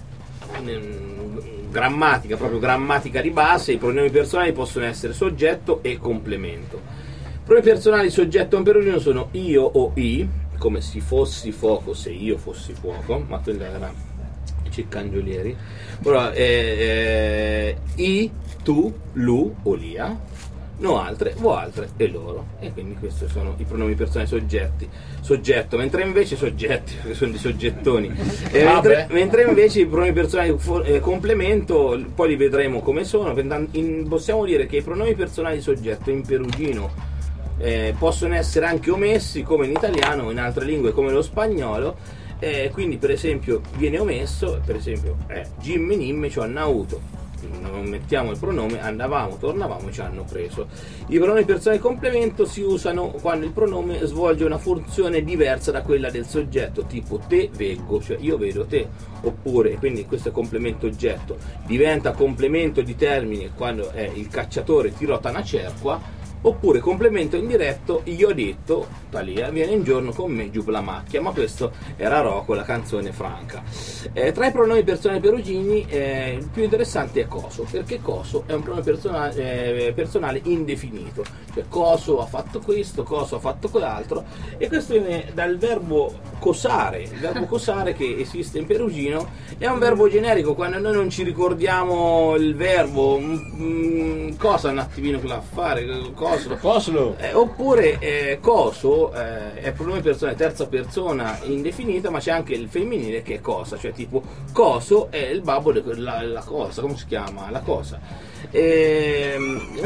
mh, grammatica, proprio grammatica di base, i pronomi personali possono essere soggetto e complemento. Pronomi personali soggetto in perugino sono io o i, come se fossi fuoco, se io fossi fuoco, ma quella era Ciccangiolieri. Ora, eh, eh, i, tu, lu o lia, no altre, vo altre e loro. E quindi questi sono i pronomi personali soggetti, soggetto, mentre invece soggetti, perché sono di soggettoni. E mentre, mentre invece i pronomi personali eh, complemento, poi li vedremo come sono. In, possiamo dire che i pronomi personali soggetto in perugino Eh, possono essere anche omessi come in italiano o in altre lingue come lo spagnolo, eh, quindi per esempio viene omesso, per esempio eh, Jim e Nim ci hanno avuto, non mettiamo il pronome, andavamo, tornavamo, ci hanno preso. I pronomi personali complemento si usano quando il pronome svolge una funzione diversa da quella del soggetto, tipo te veggo, cioè io vedo te, oppure, quindi questo è complemento oggetto, diventa complemento di termine quando è il cacciatore tirota una cerqua, oppure complemento indiretto, io ho detto Talia viene in giorno con me giù per la macchia, ma questo era Rocco, la canzone franca. Eh, tra i pronomi personali perugini eh, il più interessante è coso, perché coso è un pronome personale, eh, personale indefinito, cioè coso ha fatto questo, coso ha fatto quell'altro, e questo viene dal verbo cosare. Il verbo cosare che esiste in perugino è un verbo generico, quando noi non ci ricordiamo il verbo mm, cosa un attimino che la fare, cosa Coslo. Eh, oppure eh, coso eh, è pronome personale terza persona indefinita, ma c'è anche il femminile che è cosa, cioè tipo coso è il babbo della la cosa, come si chiama? La cosa. E,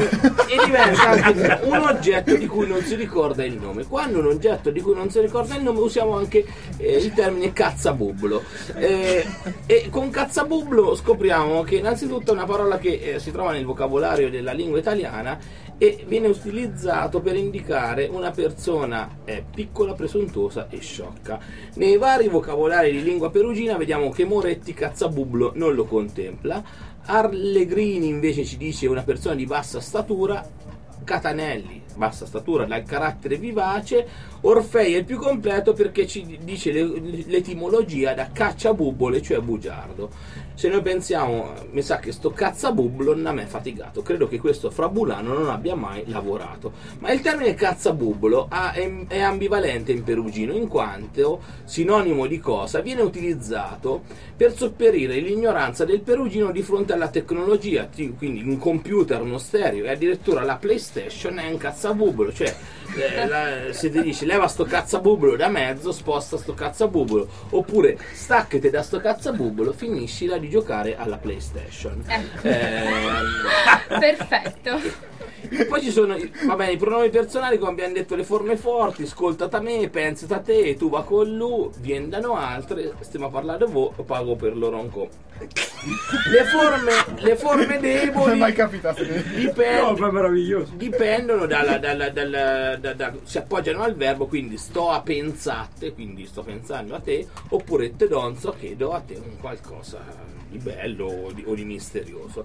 e diventa anche un oggetto di cui non si ricorda il nome. Quando un oggetto di cui non si ricorda il nome usiamo anche eh, il termine cazzabubbolo, eh, e con cazzabubbolo scopriamo che innanzitutto è una parola che eh, si trova nel vocabolario della lingua italiana e viene utilizzato per indicare una persona eh, piccola, presuntuosa e sciocca. Nei vari vocabolari di lingua perugina vediamo che Moretti cazzabubbolo non lo contempla, Allegrini invece ci dice una persona di bassa statura, Catanelli bassa statura dal carattere vivace, Orfei è il più completo perché ci dice l'etimologia da cacciabubbole, cioè bugiardo. Se noi pensiamo, mi sa che sto cazzabubbolo non mi è fatigato, credo che questo frabulano non abbia mai lavorato. Ma il termine cazzabubbolo ha, è, è ambivalente in perugino, in quanto sinonimo di cosa viene utilizzato per sopperire l'ignoranza del perugino di fronte alla tecnologia, quindi un computer, uno stereo e addirittura la PlayStation è un cazzabubbolo, cioè eh, la, se ti dice leva sto cazzabubbolo da mezzo, sposta sto cazzabubbolo, oppure staccate da sto cazzabubbolo, finiscila di giocare alla PlayStation. Eh. Eh, Perfetto. Poi ci sono va bene, i pronomi personali, come abbiamo detto, le forme forti, ascolta a me, pensa a te, tu va con lui, viendano altre, stiamo a parlare di voi, pago per loro un co'. Le forme, le forme deboli non è mai capitato dipend- no, meraviglioso. dipendono dalla, dalla, dalla, da, da, si appoggiano al verbo, quindi sto a pensate, quindi sto pensando a te, oppure te donzo che do a te un qualcosa di bello o di, o di misterioso.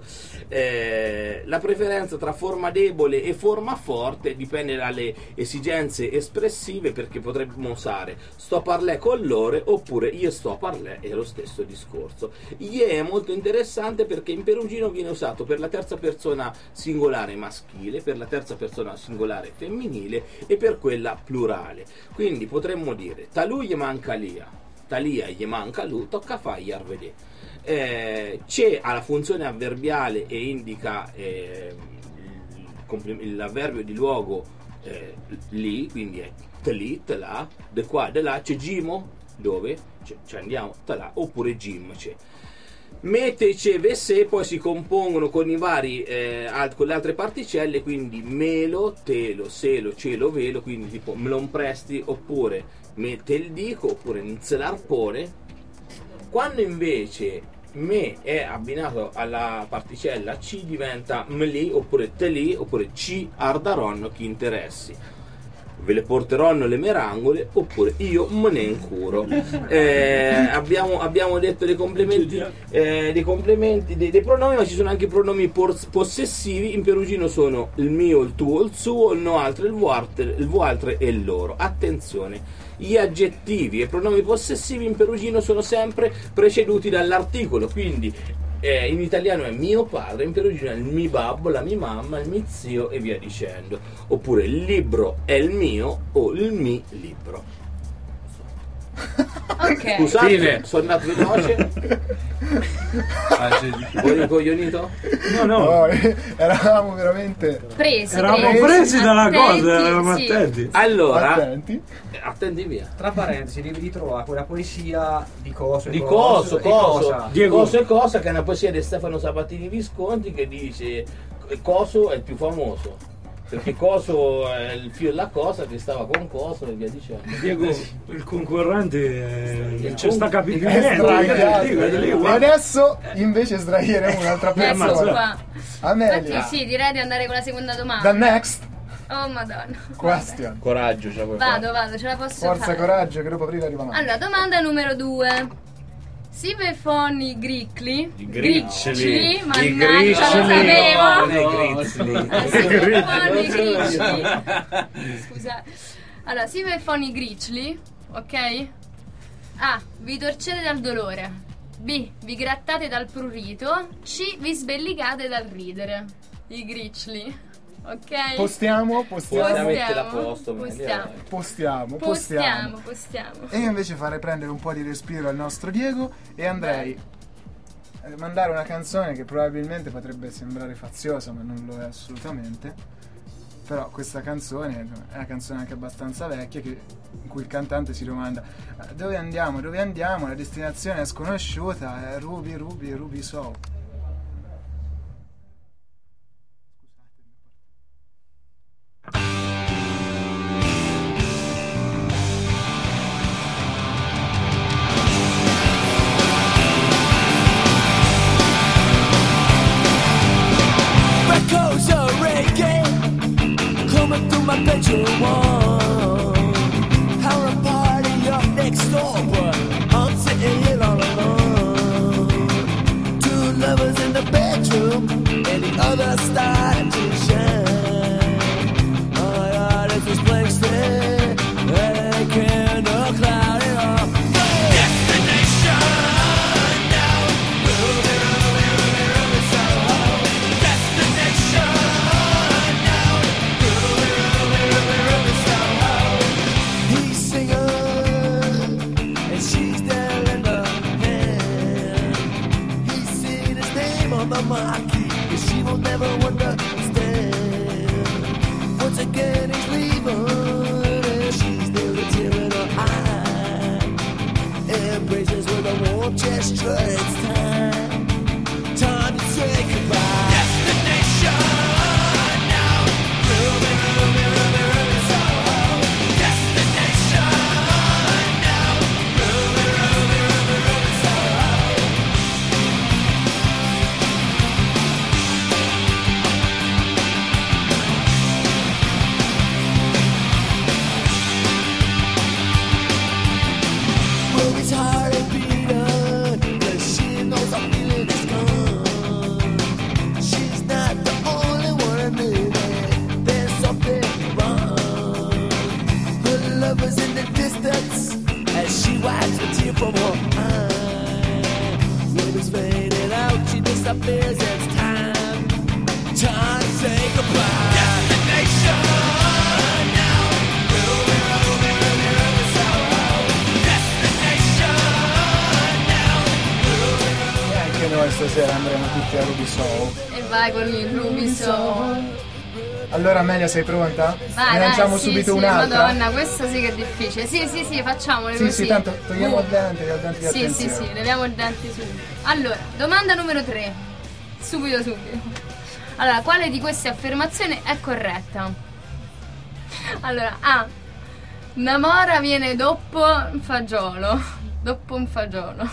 Eh, la preferenza tra forma debole e forma forte dipende dalle esigenze espressive, perché potremmo usare sto a parlè con loro oppure io sto a parlè, è lo stesso discorso. Ie è molto interessante perché in perugino viene usato per la terza persona singolare maschile, per la terza persona singolare femminile e per quella plurale. Quindi potremmo dire talù gli manca lia, talia gli manca lu, tocca fagli arvedè. Eh, c'è alla funzione avverbiale e indica eh, l'avverbio di luogo eh, lì, quindi è tli, tla, de qua, de là, c'è gimo, dove ci andiamo, tla, oppure gim c'è. Me, te, ce, ve, se poi si compongono con i vari eh, alt- con le altre particelle, quindi melo, telo, selo, cielo, velo, quindi tipo me lo presti, oppure me te il dico, oppure inzelarpone. Quando invece me è abbinato alla particella C diventa mli, oppure teli, oppure ci ardaronno chi interessi. Ve le porteranno le merangole, oppure io me ne incuro. Eh, abbiamo, abbiamo detto dei complementi, eh, dei complementi, dei, dei pronomi, ma ci sono anche pronomi por- possessivi. In perugino sono il mio, il tuo, il suo, il no altro, il vualtre, il vualtre e il loro. Attenzione, gli aggettivi e i pronomi possessivi in perugino sono sempre preceduti dall'articolo, quindi Eh, in italiano è mio padre, in perugino è il mi babbo, la mi mamma, il mi zio e via dicendo. Oppure il libro è il mio o il mi libro. Ok. Scusate, Fine. sono andato veloce. Vuoi ricoglionito? No, no. No, eh, eravamo veramente Presi, Eravamo presi, presi dalla attenti, cosa, eravamo sì. attenti. Allora, attenti. attenti via. Tra parentesi, devi ritrovare quella poesia di coso e Di coso, e coso, cosa. Diego. coso e cosa, che è una poesia di Stefano Sabatini Visconti che dice coso è il più famoso. Perché coso è il figlio della cosa che stava con coso e via dicendo. Diego, il concorrente eh, Il ci sta con- capendo È niente. sdraiato. Diego, è di lì, E guarda. adesso invece sdraieremo un'altra Ecco persona. qua. Amelia, Infatti sì, direi di andare con la seconda domanda. the next Oh madonna. question. Coraggio, ce la puoi Vado, fare. vado, ce la posso Forza, fare. coraggio, che dopo prima arriva Mario. Allora, domanda numero due. Si vefoni gricli, I gricli, I mannaggia, lo gricli. sapevo. Non è grizzly. Eh, si vefoni gricli. Scusa. Allora, si vefoni gricli, ok? A. Vi torcete dal dolore. B. Vi grattate dal prurito. C. Vi sbellicate dal ridere. I gricli. Ok? Postiamo, Possiamo postiamo, metterla a posto, meglio, Postiamo. dai. postiamo, Postiamo, postiamo. postiamo. E io invece farei prendere un po' di respiro al nostro Diego e andrei a mandare una canzone che probabilmente potrebbe sembrare faziosa, ma non lo è assolutamente. Però questa canzone è una canzone anche abbastanza vecchia che, in cui il cantante si domanda dove andiamo, dove andiamo, la destinazione è sconosciuta, è Ruby, Ruby, Ruby Soul. Echoes of reggae coming through my bedroom wall. Having a party up next door, but I'm sitting here all alone. Two lovers in the bedroom, and the other started to shine. Oh my God, it's this place there, and I can't no cloud it all. Destination now, Ruby, Ruby, Ruby, Ruby, Soho. Destination now, Ruby, Ruby, Ruby, Ruby, Soho. He's singing, and she's there in the hand. He's seen his name on the marquee, but she will never understand. Once again he's leaving, and she's there with tear in her eye. Embraces with a warm gesture, it's time, time to say goodbye. Destination now, Ruby, Ruby, Ruby, Ruby, Soho. Destination now, Ruby, Ruby, Ruby, Ruby, Soho. Ruby's heart is beating, 'cause she knows I'm feeling is gone. She's not the only one admitting there's something wrong. Her lover's in the distance as she wipes a tear from her eye. Ruby's fading out, she disappears, it's time, time to say goodbye. Destination now, Ruby, Ruby, Ruby, Ruby, Soho. Destination now, Ruby, Ruby. E anche noi stasera andremo tutti a Ruby Soul. E vai con il Ruby Soul. Allora Amelia, sei pronta? Vai, ne dai, lanciamo sì, subito sì, un'altra? Madonna, questo sì che è difficile. Sì, sì, sì, facciamole Sì, così. sì, tanto togliamo Uh. il dente, il dente di Sì, sì, attenzione. sì, leviamo il dente subito. Allora, domanda numero tre. Subito, subito. Allora, quale di queste affermazioni è corretta? Allora, A. Una mora viene dopo un fagiolo. Dopo un fagiolo.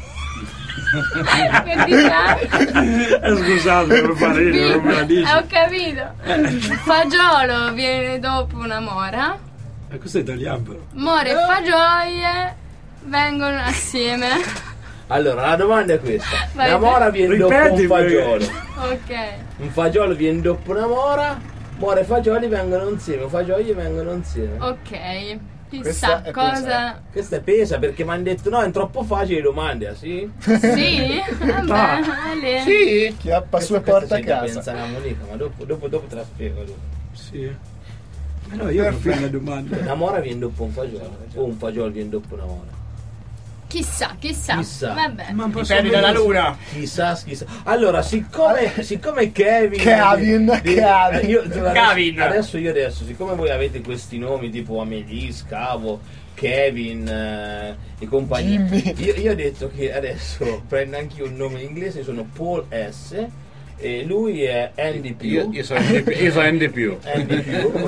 Che dica? Eh, scusate, per fare io, non me la dici. Eh, ho capito. Il fagiolo viene dopo una mora. E questo è italiano però. More e fagioie vengono assieme. Allora, la domanda è questa. Vai, la mora viene dopo Ripeti, un fagiolo. Ok. Un fagiolo viene dopo una mora. Mora e fagioli vengono insieme. Fagioli vengono insieme. Ok. Questa Chissà è cosa. pesa. Questa è pesa perché mi hanno detto no, è troppo facile le domande, ah, sì? Sì? Vabbè, Ale. Sì. Chiappa su e porta a casa. Pensa una Monica, ma dopo, dopo, dopo te la spiego. Dopo. Sì. Eh no, io non fai una domanda. Una mora viene dopo un fagiolo. O un fagiolo viene dopo una mora. Chissà, chissà. Chissà. Vabbè. Dipende dalla luna. Chissà, chissà. Allora, siccome, siccome Kevin. Kevin, di- Kevin. io- adesso, Kevin. adesso io adesso, siccome voi avete questi nomi tipo Amelis, Cavo, Kevin eh, e compagni. Jimmy. Io, io ho detto che adesso prendo anch'io un nome in inglese, sono Paul S. E lui è Andy Più. Io, io sono N D P, io sono N D Più. Andy Più.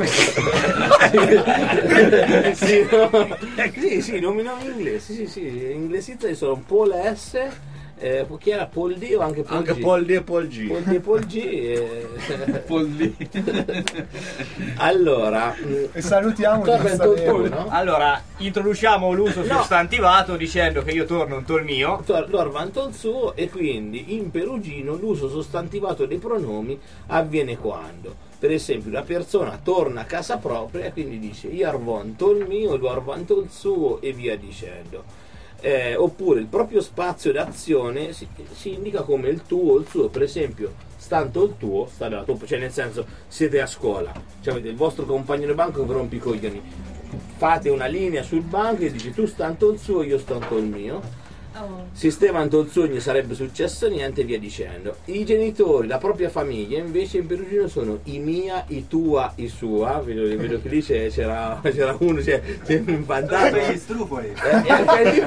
sì, no. sì, sì, nomi nomi inglesi, sì, sì, inglesizza sono Paul S. Eh, chi era Paul D o anche Paul Anche G? Paul D e Paul G. Paul D e Paul G. eh. Paul D. Allora, E salutiamo torna il tuo giustamente. turno. Allora, introduciamo l'uso No. sostantivato dicendo che io torno un tol mio. Tor- Loro vanto il suo e quindi in perugino l'uso sostantivato dei pronomi avviene quando, per esempio, una persona torna a casa propria e quindi dice io arvanto il mio, lui arvanto il suo e via dicendo. Eh, oppure il proprio spazio d'azione si, si indica come il tuo o il suo, per esempio stanto il tuo sta dalla tua, cioè nel senso siete a scuola, cioè avete il vostro compagno di banco che vi rompe i coglioni, fate una linea sul banco e dici tu stanto il suo, io stanto il mio. Oh. Sistema il suo, gli sarebbe successo niente e via dicendo. I genitori, la propria famiglia invece in perugino sono i mia, i tua, i sua. Vedo, vedo che lì c'è- c'era, c'era uno, c'è, c'è un impantato. Per gli strupoli. Eh, eh, per gli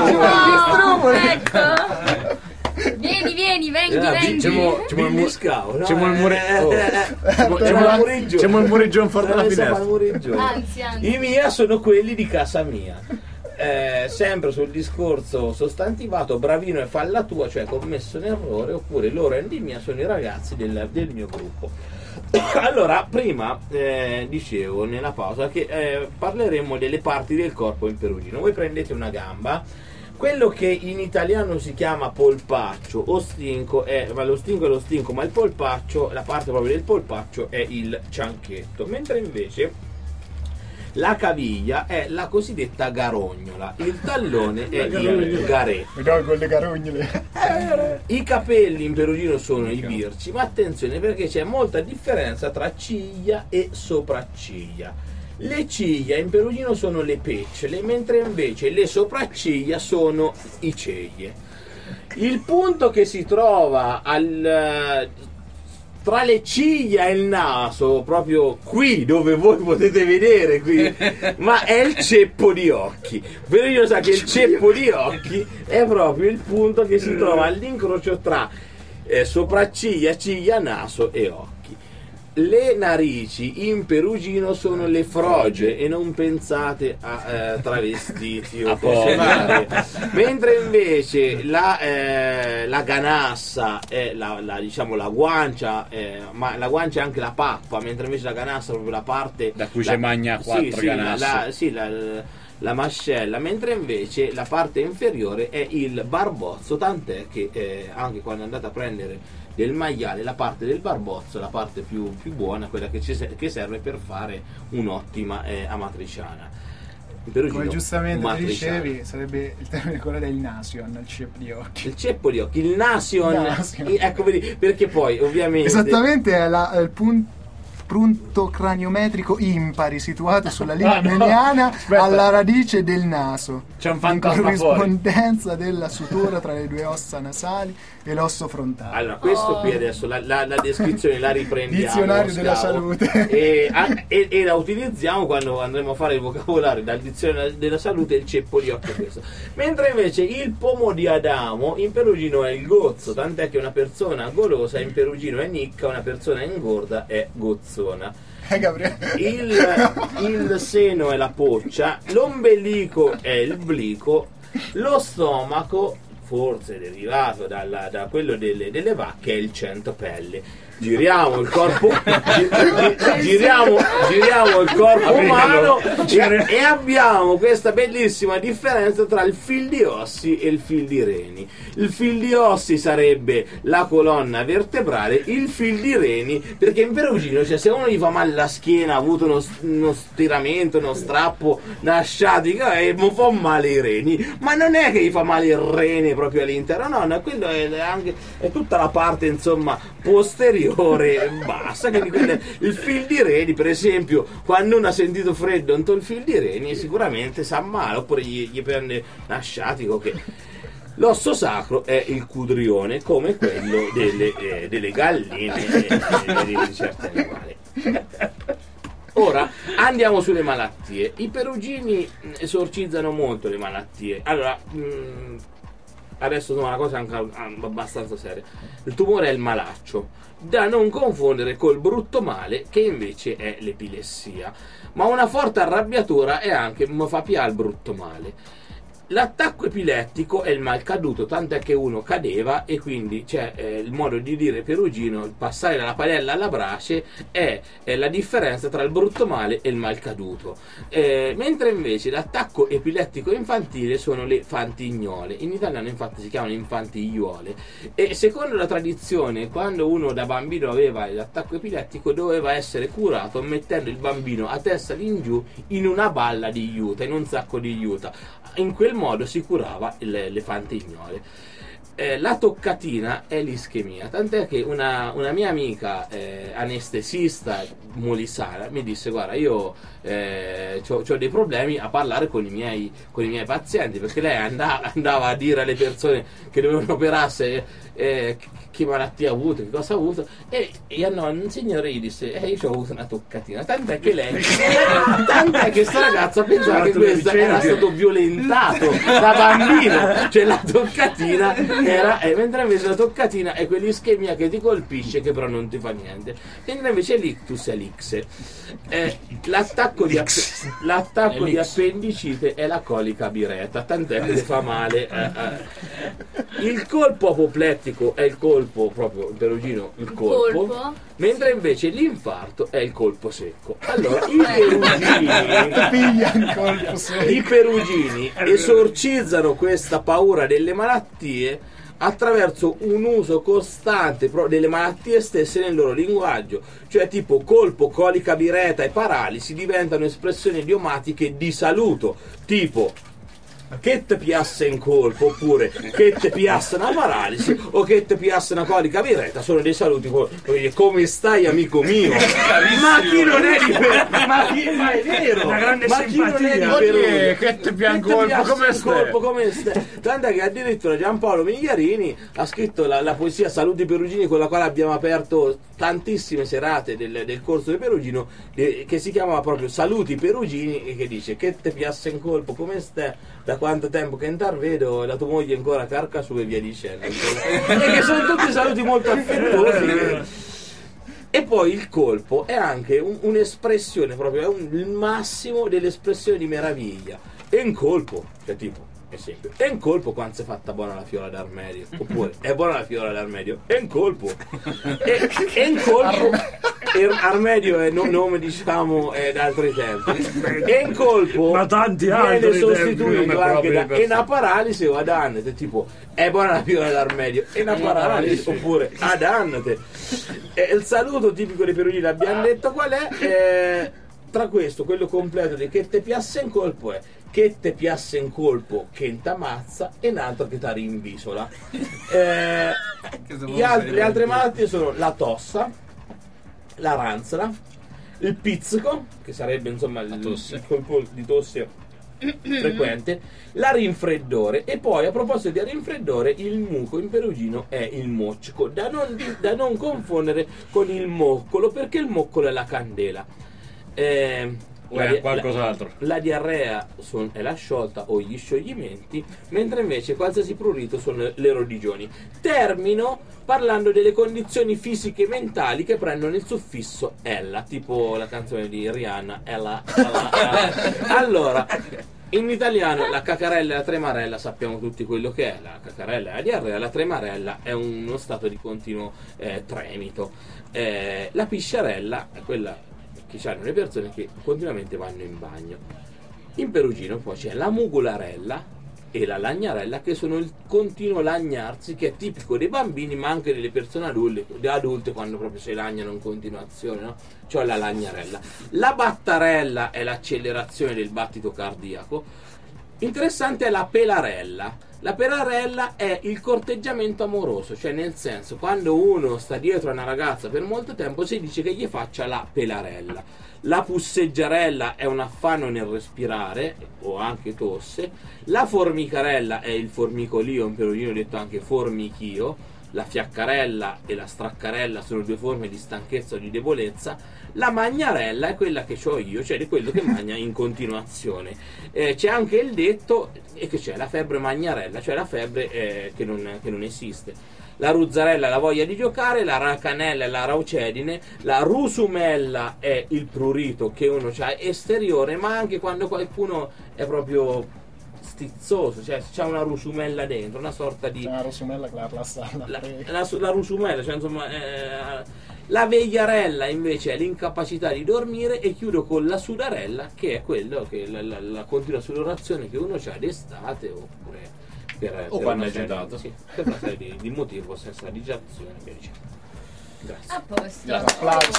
Oh, strupoli. ecco. Vieni, vieni, vengi, Eh, vengi. C'è mo- c'è mo il muscao, no? C'è mo il muri- Eh, oh. eh, eh, C'è mo- c'è c'è mo mo- il muriggio. c'è mo il murigione fuori dalla Dove sta finestra. il murigione? Anzi, anzi. I mia sono quelli di casa mia. Eh, sempre sul discorso sostantivato, bravino e falla tua, cioè commesso un errore, oppure loro e di mia sono i ragazzi del, del mio gruppo. Allora, prima eh, dicevo nella pausa che eh, parleremo delle parti del corpo in perugino. Voi prendete una gamba, quello che in italiano si chiama polpaccio o stinco, è, ma lo stinco è lo stinco, ma il polpaccio, la parte proprio del polpaccio è il cianchetto, mentre invece la caviglia è la cosiddetta garognola, il tallone è il garè. Vediamo con le carognole. I capelli in perugino sono i birci, ma attenzione perché c'è molta differenza tra ciglia e sopracciglia. Le ciglia in perugino sono le peccole, mentre invece le sopracciglia sono i ceglie. Il punto che si trova al, tra le ciglia e il naso, proprio qui dove voi potete vedere qui, ma è il ceppo di occhi. Perugino sa che il ceppo di occhi è proprio il punto che si trova all'incrocio tra eh, sopracciglia, ciglia, naso e occhi. Le narici in perugino sono le froge e non pensate a eh, travestiti o cose varie. Mentre invece la, eh, la ganassa è la, la, diciamo, la guancia, eh, ma la guancia è anche la pappa, mentre invece la ganassa è proprio la parte Da cui la- si magna quattro sì, sì, la, ganasse. la, sì, la, la mascella, mentre invece la parte inferiore è il barbozzo, tant'è che eh, anche quando andate a prendere del maiale, la parte del barbozzo, la parte più, più buona, quella che, ci se- che serve per fare un'ottima eh, amatriciana. In perugino, Come giustamente ti matriciana. dicevi, sarebbe il termine quello del nasion, il ceppo di occhi. Il ceppo di occhi, il nasion, Nasion. ecco vedi, perché poi ovviamente Esattamente è, la, è il punto. punto craniometrico impari situato sulla linea Ah, no. mediana Aspetta. alla radice del naso, C'è un in fantasma corrispondenza della sutura tra le due ossa nasali e l'osso frontale. Allora, questo qui adesso la, la, la descrizione la riprendiamo. Dizionario della Scavo, salute. E, a- e- e la utilizziamo quando andremo a fare il vocabolario dal dizionario della salute, il ceppo di occhio questo. Mentre invece il pomo di Adamo in perugino è il gozzo, tant'è che una persona golosa in perugino è nicca, una persona ingorda è gozzona. Eh, Gabriele. Il, il seno è la poccia, l'ombelico è il blico, lo stomaco, forse derivato dalla- da quello delle, delle vacche, è il centopelle. Giriamo il corpo gi- gi- giriamo, giriamo il corpo umano e, e abbiamo questa bellissima differenza tra il fil di ossi e il fil di reni. Il fil di ossi sarebbe la colonna vertebrale, il fil di reni, perché in perugino, cioè, se uno gli fa male la schiena, ha avuto uno, uno stiramento, uno strappo, una sciatica, e mi fa male i reni, ma non è che gli fa male il rene proprio all'interno, no, no, quello è anche è tutta la parte, insomma, posteriore bassa, quindi quello è il fil di reni. Per esempio, quando uno ha sentito freddo entro il fil di reni, sicuramente sa male, oppure gli, gli prende una sciatica. Che l'osso sacro è il cudrione, come quello delle, eh, delle galline e, e di certi animali. Ora andiamo sulle malattie. I perugini esorcizzano molto le malattie. Allora, mh, adesso sono una cosa anche abbastanza seria. Il tumore è il malaccio, da non confondere col brutto male, che invece è l'epilessia. Ma una forte arrabbiatura è anche mi fa pià il brutto male. L'attacco epilettico è il mal caduto, tant'è che uno cadeva, e quindi c'è eh, il modo di dire perugino, il passare dalla padella alla brace è, è la differenza tra il brutto male e il mal caduto. Eh, mentre invece l'attacco epilettico infantile sono le fantignole. In italiano infatti si chiamano infantigliuole, e secondo la tradizione, quando uno da bambino aveva l'attacco epilettico, doveva essere curato mettendo il bambino a testa in giù in una balla di juta, in un sacco di juta. In quel modo si curava le, le fantignole. Eh, la toccatina è l'ischemia, tant'è che una, una mia amica eh, anestesista molisana mi disse: guarda, io eh, ho dei problemi a parlare con i miei, con i miei pazienti, perché lei andava, andava a dire alle persone che dovevano operarsi eh, che malattia ha avuto, che cosa ha avuto, e, e no, un signore gli disse: eh, io ho avuto una toccatina, tant'è che lei tant'è che sta ragazza pensava che questo era stato violentato da bambino, cioè la toccatina era, eh, mentre invece la toccatina è quell'ischemia che ti colpisce che però non ti fa niente, mentre invece l'ictus è l'icse. Eh, l'attacco di, app- l'attacco di appendicite è la colica biretta, tant'è che ti fa male. eh, eh. Il colpo apoplettico è il colpo proprio in perugino, il colpo, Colpo. mentre invece l'infarto è il colpo secco. Allora i perugini Piglia il colpo secco. i perugini esorcizzano questa paura delle malattie attraverso un uso costante pro- delle malattie stesse nel loro linguaggio, cioè tipo colpo, colica biretta e paralisi diventano espressioni idiomatiche di saluto, tipo che te piasse in colpo, oppure che te piasse una paralisi, o che te piasse una colica biretta. Sono dei saluti co- come stai amico mio. Ma chi non è di per... ma, chi... ma è vero, una grande ma chi non è di simpatia. Perugia? Che te pian colpo, come stai? Colpo, come stai? Tant'è che addirittura Giampaolo Migliarini ha scritto la, la poesia Saluti Perugini, con la quale abbiamo aperto tantissime serate del, del corso di Perugino, eh, che si chiamava proprio Saluti Perugini, e che dice: che te piasse in colpo, come stai? Da quanto tempo che intarvedo, la tua moglie ancora carca su e via dicendo. E che sono tutti saluti molto affettuosi. E poi il colpo è anche un, un'espressione, proprio è un, il massimo dell'espressione di meraviglia. E in colpo, cioè tipo, esempio, è in colpo quando si è fatta buona la fiola d'armedio, oppure è buona la fiola d'armedio, è in colpo. E, è in colpo. E Armedio è no, nome, diciamo, è da altri tempi. E in colpo ma tanti viene altri sostituito anche da per... e una paralisi o ad annete, tipo è buona la fiola d'armedio, e una paralisi, oppure ad annete. E il saluto tipico dei perugini l'abbiamo detto qual è. Eh, tra questo, quello completo di che te piasse in colpo è che te piasse in colpo che t'ammazza, e un altro che t'ha rinvisola. Eh, gli altri, le altre malattie sono la tossa, la ranzola, il pizzico, che sarebbe insomma il, il colpo di tosse frequente, la rinfreddore, e poi a proposito di rinfreddore, il muco in perugino è il mocco, da non, da non confondere con il moccolo, perché il moccolo è la candela. Eh, o è qualcos'altro. La, la diarrea son, è la sciolta o gli scioglimenti, mentre invece qualsiasi prurito sono le rodigioni. Termino parlando delle condizioni fisiche e mentali che prendono il suffisso ella, tipo la canzone di Rihanna, ella, ella, ella. Allora, in italiano la cacarella e la tremarella sappiamo tutti quello che è. La cacarella è la diarrea, la tremarella è uno stato di continuo eh, tremito. Eh, la pisciarella è quella che hanno le persone che continuamente vanno in bagno. In perugino poi c'è la mugolarella e la lagnarella, che sono il continuo lagnarsi, che è tipico dei bambini ma anche delle persone adulte, adulte quando proprio si lagnano in continuazione, no? Cioè la lagnarella. La battarella è l'accelerazione del battito cardiaco. Interessante è la pelarella. La pelarella è il corteggiamento amoroso, cioè nel senso, quando uno sta dietro a una ragazza per molto tempo si dice che gli faccia la pelarella. La pusseggiarella è un affanno nel respirare o anche tosse. La formicarella è il formicolio, in perugino detto anche formichio. La fiaccarella e la straccarella sono due forme di stanchezza o di debolezza. La magnarella è quella che ho io, cioè di quello che magna in continuazione. Eh, c'è anche il detto e che c'è la febbre magnarella, cioè la febbre eh, che, non, che non esiste. La ruzzarella è la voglia di giocare, la racanella è la raucedine, la rusumella è il prurito che uno ha esteriore, ma anche quando qualcuno è proprio stizzoso, cioè c'è una rusumella dentro, una sorta di... C'è una rusumella che la passa la, la, la rusumella, cioè insomma... Eh, la vegliarella invece è l'incapacità di dormire, e chiudo con la sudarella, che è quello che la, la, la continua sudorazione che uno ha d'estate oppure per, o per quando una è serie, agitato. sì, per una serie di, di motivi, possa essere digitazione e via dicendo. Grazie. A posto. Applauso.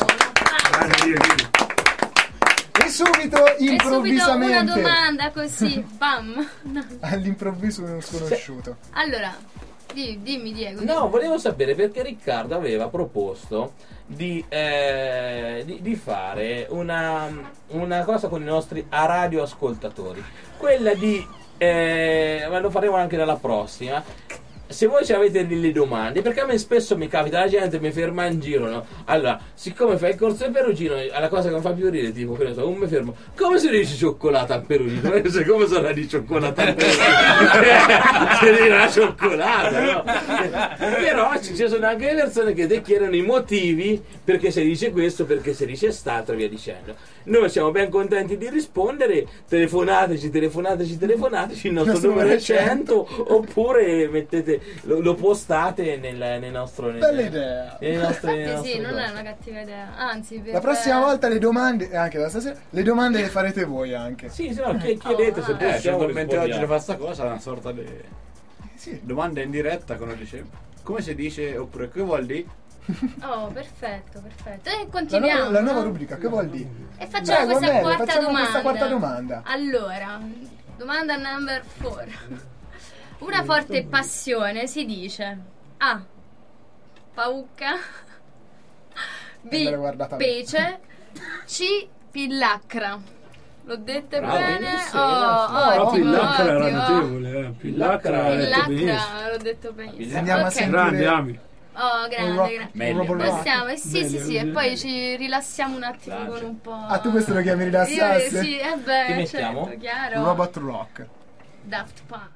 E subito improvvisamente e subito una domanda così bam no. all'improvviso uno sconosciuto. Allora di, dimmi Diego, dimmi. No, volevo sapere perché Riccardo aveva proposto di, eh, di, di fare una, una cosa con i nostri radioascoltatori, quella di eh, ma lo faremo anche dalla prossima. Se voi ci avete delle domande, perché a me spesso mi capita, la gente mi ferma in giro, no? Allora, siccome fai il corso di perugino, la cosa che mi fa più ridere, tipo, che ne so, un mi fermo, come si dice cioccolata a perugino? Come sarà di cioccolata a perugino? Si dice una cioccolata, no? Però ci sono anche le persone che ti chiedono i motivi perché si dice questo, perché si dice st'altro, e via dicendo. Noi siamo ben contenti di rispondere. Telefonateci, telefonateci, telefonateci, il nostro numero è cento, oppure mettete Lo, lo postate nel, nel nostro nel, bella idea. Nelle nostre, Infatti, nelle nostre sì, non cose. è una cattiva idea. Anzi, per la prossima volta le domande, e anche da stasera, le domande le farete voi anche. Sì, sì, no, chiedete oh, se ah. possiamo. Eh, certamente oggi rispondiamo. le fa sta cosa, una sorta di sì. domanda in diretta, come dice. Come si dice, oppure che vuol dire? Oh, perfetto, perfetto. E La continuiamo. nuova, la nuova no? rubrica, che vuol dire? E facciamo Prego, questa bene, quarta facciamo domanda. questa quarta domanda. Allora, domanda number four. Una forte passione si dice A. Pauca, B. Pece, C. Pillacra. L'ho dette Bravo, bene? benissimo, Oh, grazie. ottimo, Pillacra era ottimo. notevole, eh. Pillacra l'ha detto benissimo. Pillacra, l'ho detto benissimo. Andiamo a Ok. sentire- Grandi ami. Oh, grande, rock- grande. Meglio. Possiamo, eh, sì, Meglio, sì, sì, e sì. poi ci rilassiamo un attimo Grazie. con un po'. Ah, tu questo lo chiami rilassarsi? Io, sì, eh beh, Chi mettiamo? certo, chiaro. Robot Rock. Daft Punk.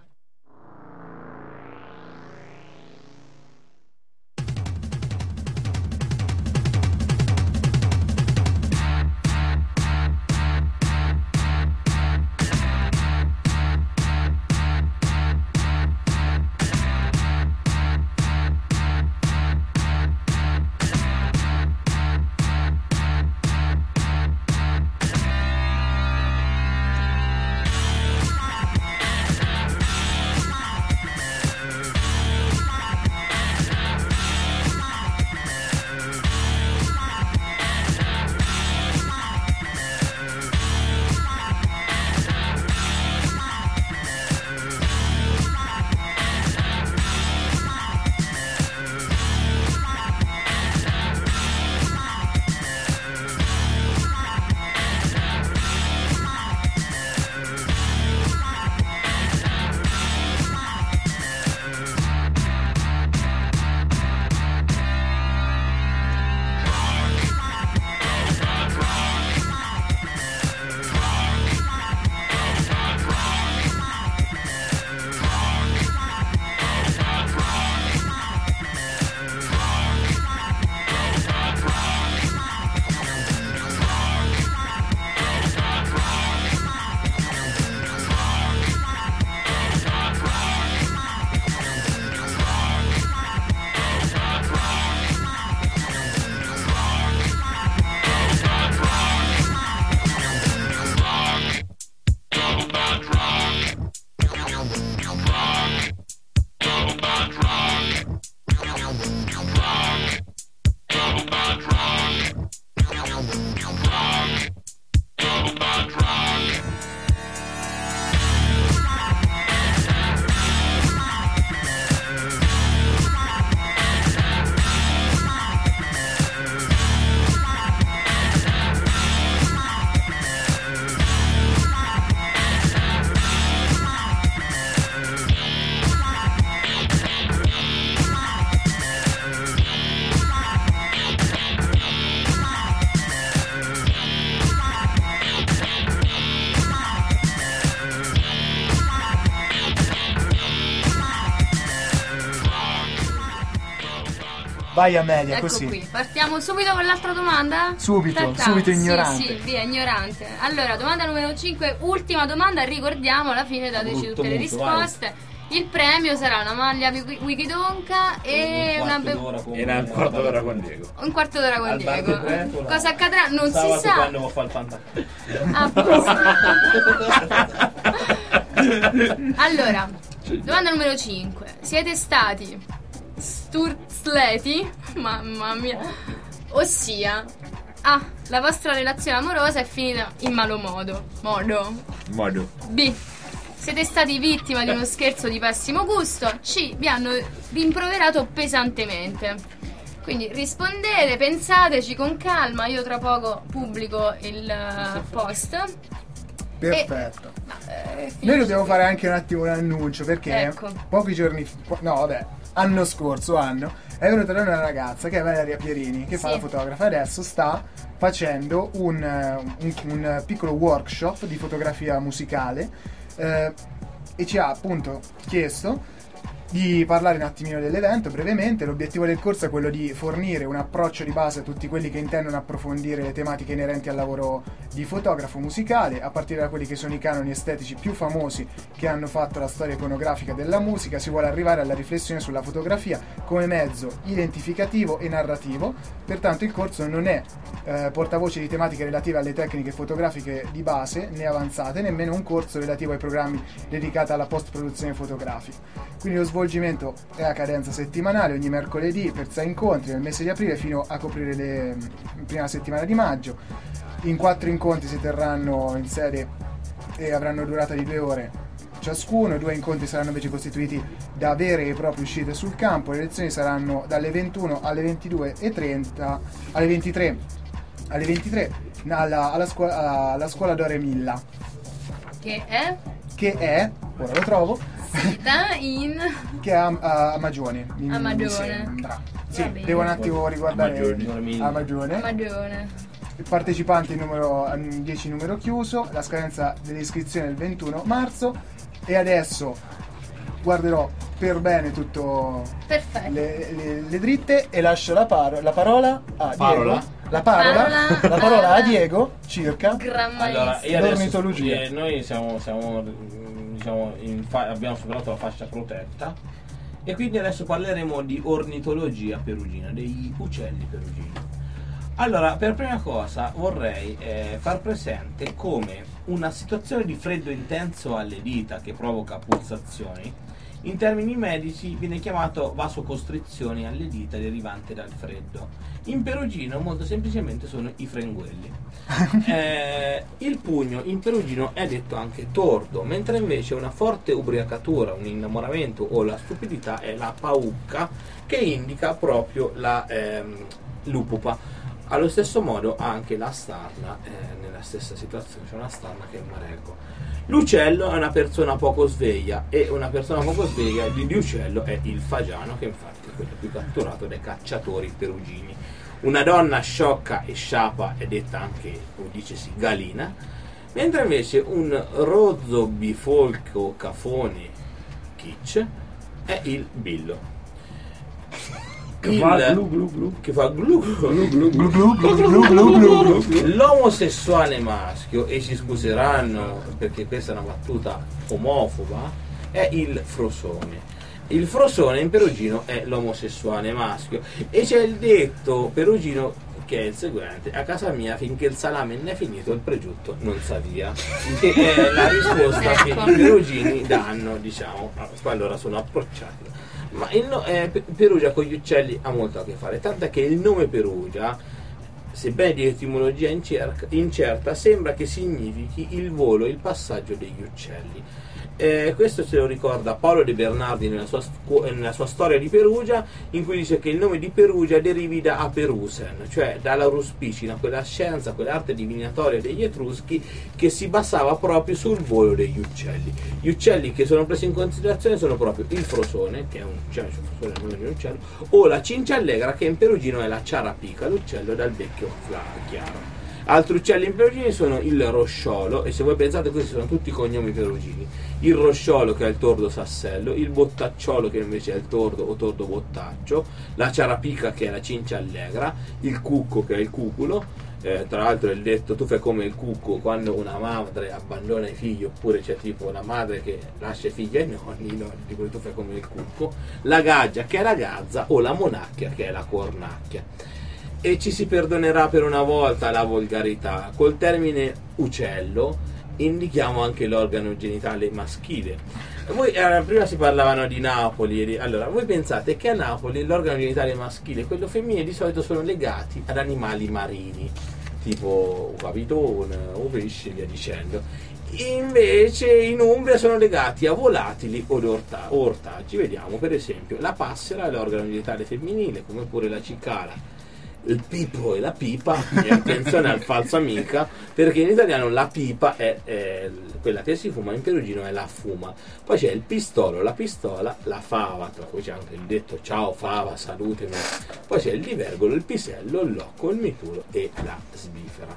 vai a media, ecco così. qui, partiamo subito con l'altra domanda? Subito, Aspetta. subito ignorante. Sì, sì, via, ignorante. Allora, domanda numero cinque, ultima domanda, ricordiamo, alla fine dateci tutte le risposte. Il premio sarà una maglia Wiki- Wikidonka e Un una quarto be- d'ora con- E un quarto d'ora con Diego. un quarto d'ora con Al Diego. bar di Trento, Cosa accadrà? Non si sabato sa. quando vuoi fare il pantalone. Ah, allora, domanda numero cinque. Siete stati sturzleti? Mamma mia. Ossia, A. La vostra relazione amorosa è finita in malo modo. Modo. Modo. B. Siete stati vittima di uno scherzo di pessimo gusto. C. Vi hanno rimproverato pesantemente. Quindi rispondete, pensateci con calma. Io tra poco pubblico il eh, post. Perfetto. Eh, Noi dobbiamo fare anche un attimo un annuncio perché Ecco. pochi giorni fa, no vabbè, anno scorso anno è venuta da noi una ragazza che è Valeria Pierini, che fa Sì. la fotografa, adesso sta facendo un, eh, un, un piccolo workshop di fotografia musicale eh, e ci ha appunto chiesto di parlare un attimino dell'evento brevemente. L'obiettivo del corso è quello di fornire un approccio di base a tutti quelli che intendono approfondire le tematiche inerenti al lavoro di fotografo musicale, a partire da quelli che sono i canoni estetici più famosi che hanno fatto la storia iconografica della musica. Si vuole arrivare alla riflessione sulla fotografia come mezzo identificativo e narrativo. Pertanto il corso non è eh, portavoce di tematiche relative alle tecniche fotografiche di base né avanzate, nemmeno un corso relativo ai programmi dedicati alla post-produzione fotografica. Quindi lo svolgimento è a cadenza settimanale, ogni mercoledì per sei incontri nel mese di aprile fino a coprire le prima settimana di maggio. In quattro incontri si terranno in sede e avranno durata di due ore ciascuno. Due incontri saranno invece costituiti da vere e proprie uscite sul campo. Le lezioni saranno dalle ventuno alle ventidue e trenta, alle ventitré alle ventitré alla, alla, scuola, alla scuola Dore Milla, Che è che è, ora lo trovo, sita in che è a, a, a Magione, mi- A mi Magione. sembra. Sì, Va bene. devo un attimo riguardare Magione. a Magione. Magione. Il partecipanti numero dieci numero chiuso, la scadenza dell'iscrizione è il ventuno marzo e adesso guarderò per bene tutto Perfetto. le, le- le dritte e lascio la, paro- la parola a Parola? Diego. La parola, Parola. la parola a Diego circa Gran Allora, maestro. io adesso, L'ornitologia. eh, noi siamo, siamo mm, diciamo, in fa- abbiamo superato la fascia protetta e quindi adesso parleremo di ornitologia perugina, degli uccelli perugini. Allora, per prima cosa vorrei eh, far presente come una situazione di freddo intenso alle dita che provoca pulsazioni, in termini medici viene chiamato vasocostrizione alle dita derivante dal freddo. In perugino molto semplicemente sono i frenguelli. Eh, il pugno in perugino è detto anche tordo, mentre invece una forte ubriacatura, un innamoramento o la stupidità è la paucca, che indica proprio la ehm, lupupa. Allo stesso modo anche la starna è nella stessa situazione, c'è una starna che è il mareggo. L'uccello è una persona poco sveglia e una persona poco sveglia di, di uccello è il fagiano, che infatti è quello più catturato dai cacciatori perugini. Una donna sciocca e sciapa è detta anche, o dicesi, galina, mentre invece un rozzo bifolco cafone kitsch è il billo. Che fa glu glu glu. Che fa glu glu glu glu glu glu glu glu. L'omosessuale maschio, e si scuseranno perché questa è una battuta omofoba, è il frosone. Il frosone in perugino è l'omosessuale maschio e c'è il detto perugino che è il seguente: a casa mia finché il salame non è finito il pregiutto non sa via, che è la risposta che i perugini danno, diciamo, allora sono approcciati. Ma il no, eh, Perugia con gli uccelli ha molto a che fare, tanto che il nome Perugia, sebbene di etimologia incerca, incerta, sembra che significhi il volo, il passaggio degli uccelli. Eh, questo ce lo ricorda Paolo De Bernardi nella sua, nella sua storia di Perugia, in cui dice che il nome di Perugia derivi da Aperusen, cioè dalla ruspicina, quella scienza, quell'arte divinatoria degli Etruschi che si basava proprio sul volo degli uccelli. Gli uccelli che sono presi in considerazione sono proprio il frosone, che è un uccello, cioè il frosone è il nome di un uccello, o la cincia allegra, che in perugino è la ciarapica, l'uccello dal becchio chiaro. Altri uccelli in perugini sono il rosciolo, e se voi pensate questi sono tutti cognomi perugini. Il rosciolo, che è il tordo sassello, il bottacciolo, che invece è il tordo o tordo bottaccio, la ciarapica, che è la cincia allegra, il cucco, che è il cuculo. Eh, tra l'altro il detto tu fai come il cucco quando una madre abbandona i figli, oppure c'è tipo una madre che lascia i figli ai nonni, no? Tipo tu fai come il cucco, la gaggia, che è la gazza, o la monacchia, che è la cornacchia. E ci si perdonerà per una volta la volgarità: col termine uccello indichiamo anche l'organo genitale maschile. Voi, eh, prima si parlavano di Napoli, di, allora voi pensate che a Napoli l'organo genitale maschile e quello femminile di solito sono legati ad animali marini, tipo un capitone o pesci e via dicendo. Invece in Umbria sono legati a volatili o orta- ortaggi. Vediamo per esempio la passera è l'organo genitale femminile, come pure la cicala, il pipo e la pipa. E attenzione al falso amica, perché in italiano la pipa è, è quella che si fuma, in perugino è la fuma. Poi c'è il pistolo, la pistola, la fava, tra cui c'è anche il detto ciao fava, salutemi. Poi c'è il divergolo, il pisello, il locco, il mituro e la sbifera.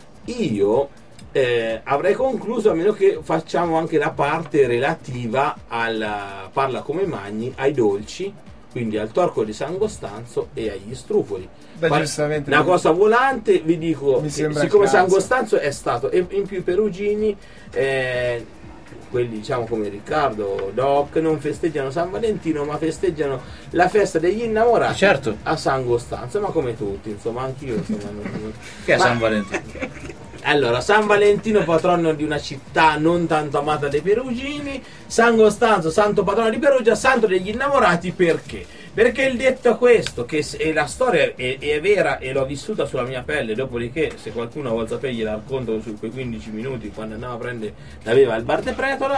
Io eh, avrei concluso, a meno che facciamo anche la parte relativa al parla come magni, ai dolci, quindi al torco di San Costanzo e agli strufoli. Beh, giustamente, una cosa volante, vi dico, mi che siccome San Costanzo è stato, e in più i perugini, eh, quelli diciamo come Riccardo, Doc, non festeggiano San Valentino, ma festeggiano la festa degli innamorati, certo, a San Costanzo, ma come tutti, insomma, anch'io. Insomma, non, non... Che è ma... San Valentino? Allora, San Valentino, patrono di una città non tanto amata dai perugini. San Costanzo, santo patrono di Perugia, santo degli innamorati. Perché? Perché il detto è questo, che e la storia è, è vera e l'ho vissuta sulla mia pelle. Dopodiché, se qualcuno vuole sapere, gliela racconto su quei quindici minuti quando andavo a prendere l'aveva il bar de Pretola.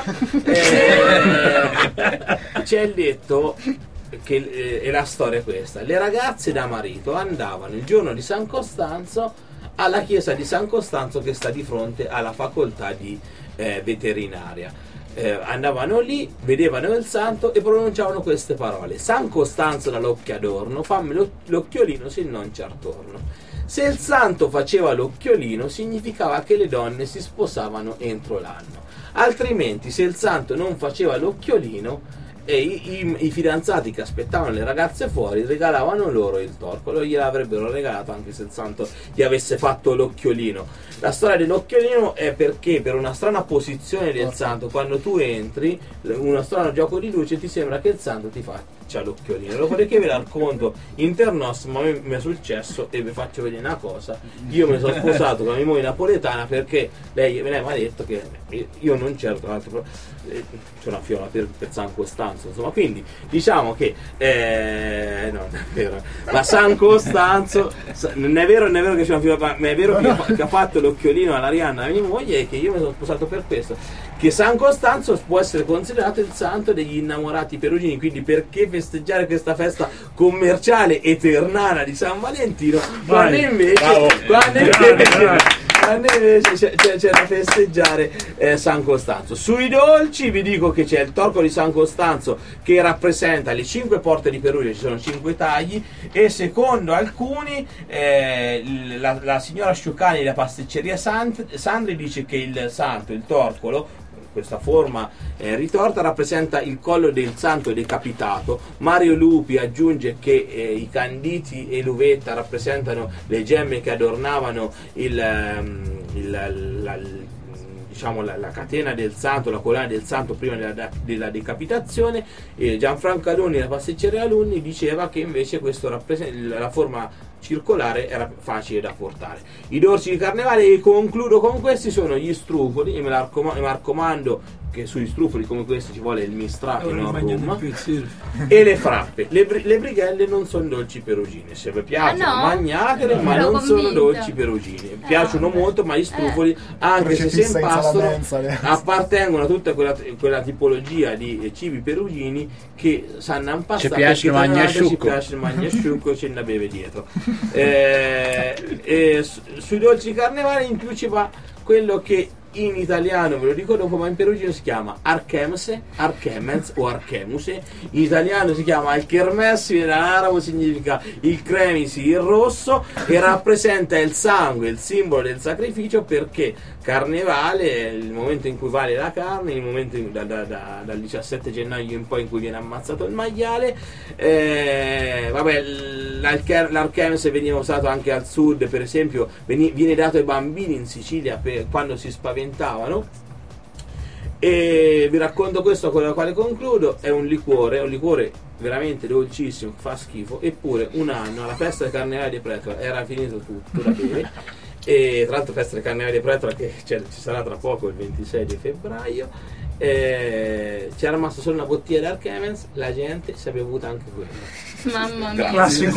eh, c'è il detto che eh, e la storia è questa: le ragazze da marito andavano il giorno di San Costanzo alla chiesa di San Costanzo, che sta di fronte alla facoltà di eh, veterinaria. Eh, andavano lì, vedevano il santo e pronunciavano queste parole: San Costanzo dall'occhio adorno, fammi lo, l'occhiolino se non ci attorno. Se il santo faceva l'occhiolino, significava che le donne si sposavano entro l'anno, altrimenti se il santo non faceva l'occhiolino, e i, i, i fidanzati che aspettavano le ragazze fuori regalavano loro il torcolo, gliel'avrebbero regalato anche se il santo gli avesse fatto l'occhiolino. La storia dell'occhiolino è perché, per una strana posizione del santo, quando tu entri, uno strano gioco di luce, ti sembra che il santo ti faccia l'occhiolino. Dopodiché ve la racconto internos, ma a me mi è successo, e vi faccio vedere una cosa. Io mi sono sposato con la mia moglie napoletana perché lei me ne ha detto che io non c'ero, tra l'altro c'è una fiola per, per San Costanzo, insomma, quindi diciamo che eh, no, non è vero, ma San Costanzo non è vero, non è vero che c'è una fiola, ma è vero che, che ha fatto l'occhiolino all'Arianna, mia moglie, e che io mi sono sposato per questo, che San Costanzo può essere considerato il santo degli innamorati perugini. Quindi perché festeggiare questa festa commerciale eternana di San Valentino, quando invece, quando invece quando invece c'è, c'è, c'è da festeggiare eh, San Costanzo. Sui dolci vi dico che c'è il torco di San Costanzo, che rappresenta le cinque porte di Perugia, ci sono cinque tagli, e secondo alcuni eh, la, la signora Sciuccani della pasticceria Sant, Sandri dice che il santo, il torcolo, questa forma eh, ritorta, rappresenta il collo del santo decapitato. Mario Lupi aggiunge che eh, i canditi e l'uvetta rappresentano le gemme che adornavano il, um, il, la, la, diciamo la, la catena del santo, la collana del santo prima della, della decapitazione. E Gianfranco Alunni, la pasticceria Alunni, diceva che invece questo rappresenta la forma circolare, era facile da portare. I dolci di carnevale, e concludo con questi, sono gli strufoli, e me la raccomando che sugli strufoli come questi ci vuole il mistrato, non rum, e le frappe. Le, br- le brighelle non sono dolci perugini, se vi piacciono ah, no? mangiatele, no, ma non convinta. sono dolci perugini. Eh, piacciono vabbè. molto, ma gli strufoli, eh. anche se si impastano, appartengono a tutta quella, quella tipologia di cibi perugini che sanno impastare. Ci piace il magnasciucco, ci piace il magnasciucco, ce ne beve dietro. Eh, e su, sui dolci di carnevale in più ci va quello che in italiano ve lo dico dopo, ma in perugino si chiama Archemse, Archemens o Archemuse. In italiano si chiama Alchermes, viene dall'arabo, significa il cremisi, il rosso, e rappresenta il sangue, il simbolo del sacrificio, perché Carnevale è il momento in cui vale la carne, il momento in, da, da, da, dal diciassette gennaio in poi in cui viene ammazzato il maiale. Eh, vabbè, l'Archemse veniva usato anche al sud, per esempio veni, viene dato ai bambini in Sicilia per, quando si spaventavano. E vi racconto questo con la quale concludo. È un liquore, è un liquore veramente dolcissimo, fa schifo, eppure un anno alla festa del Carnevale di Pretola era finito tutto da bere. E tra l'altro festa del Carnevale di Pretola che cioè, ci sarà tra poco, il ventisei di febbraio, eh, c'era rimasta solo una bottiglia di Archemens, la gente si è bevuta anche quella. Mamma mia. Classico.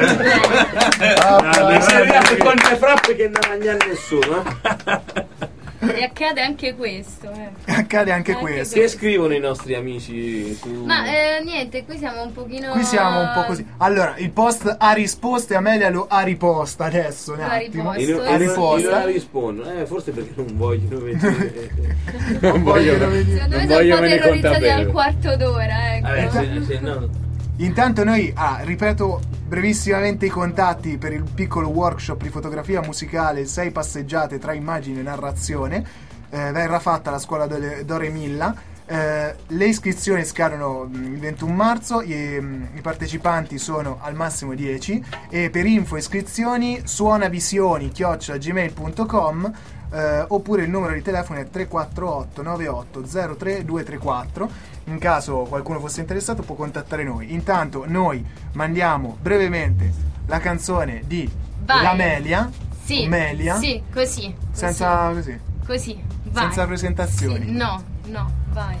Ah, si è arrivato con le frappe che non mangiare nessuno. Eh? E accade anche questo. Eh. Accade anche, anche questo. Che scrivono i nostri amici su... Ma eh, niente, qui siamo un pochino... Qui siamo un po' così. Allora, il post ha risposto e Amelia lo ha riposta adesso. Un L'ha attimo. riposto, E eh, non, sì. rispondo, non rispondo. Eh, forse perché non vogliono vedere. Non vogliono vedere. Secondo me Non sono un po' voglio terrorizzati venire al quarto d'ora, ecco. Vabbè, se, se no... Intanto noi, ah, ripeto brevissimamente i contatti per il piccolo workshop di fotografia musicale sei passeggiate tra immagine e narrazione. Eh, verrà fatta alla scuola Dore Milla. Eh, le iscrizioni scadono il ventuno marzo, i, i partecipanti sono al massimo dieci, e per info e iscrizioni suonavisioni chiocciola gmail punto com, eh, oppure il numero di telefono è tre quattro otto nove otto zero tre due tre quattro. In caso qualcuno fosse interessato può contattare noi. Intanto noi mandiamo brevemente la canzone di Vai. L'Amelia. Sì, Melia, sì, così. senza così, Così, vai. senza presentazioni. Sì, no, no, vai.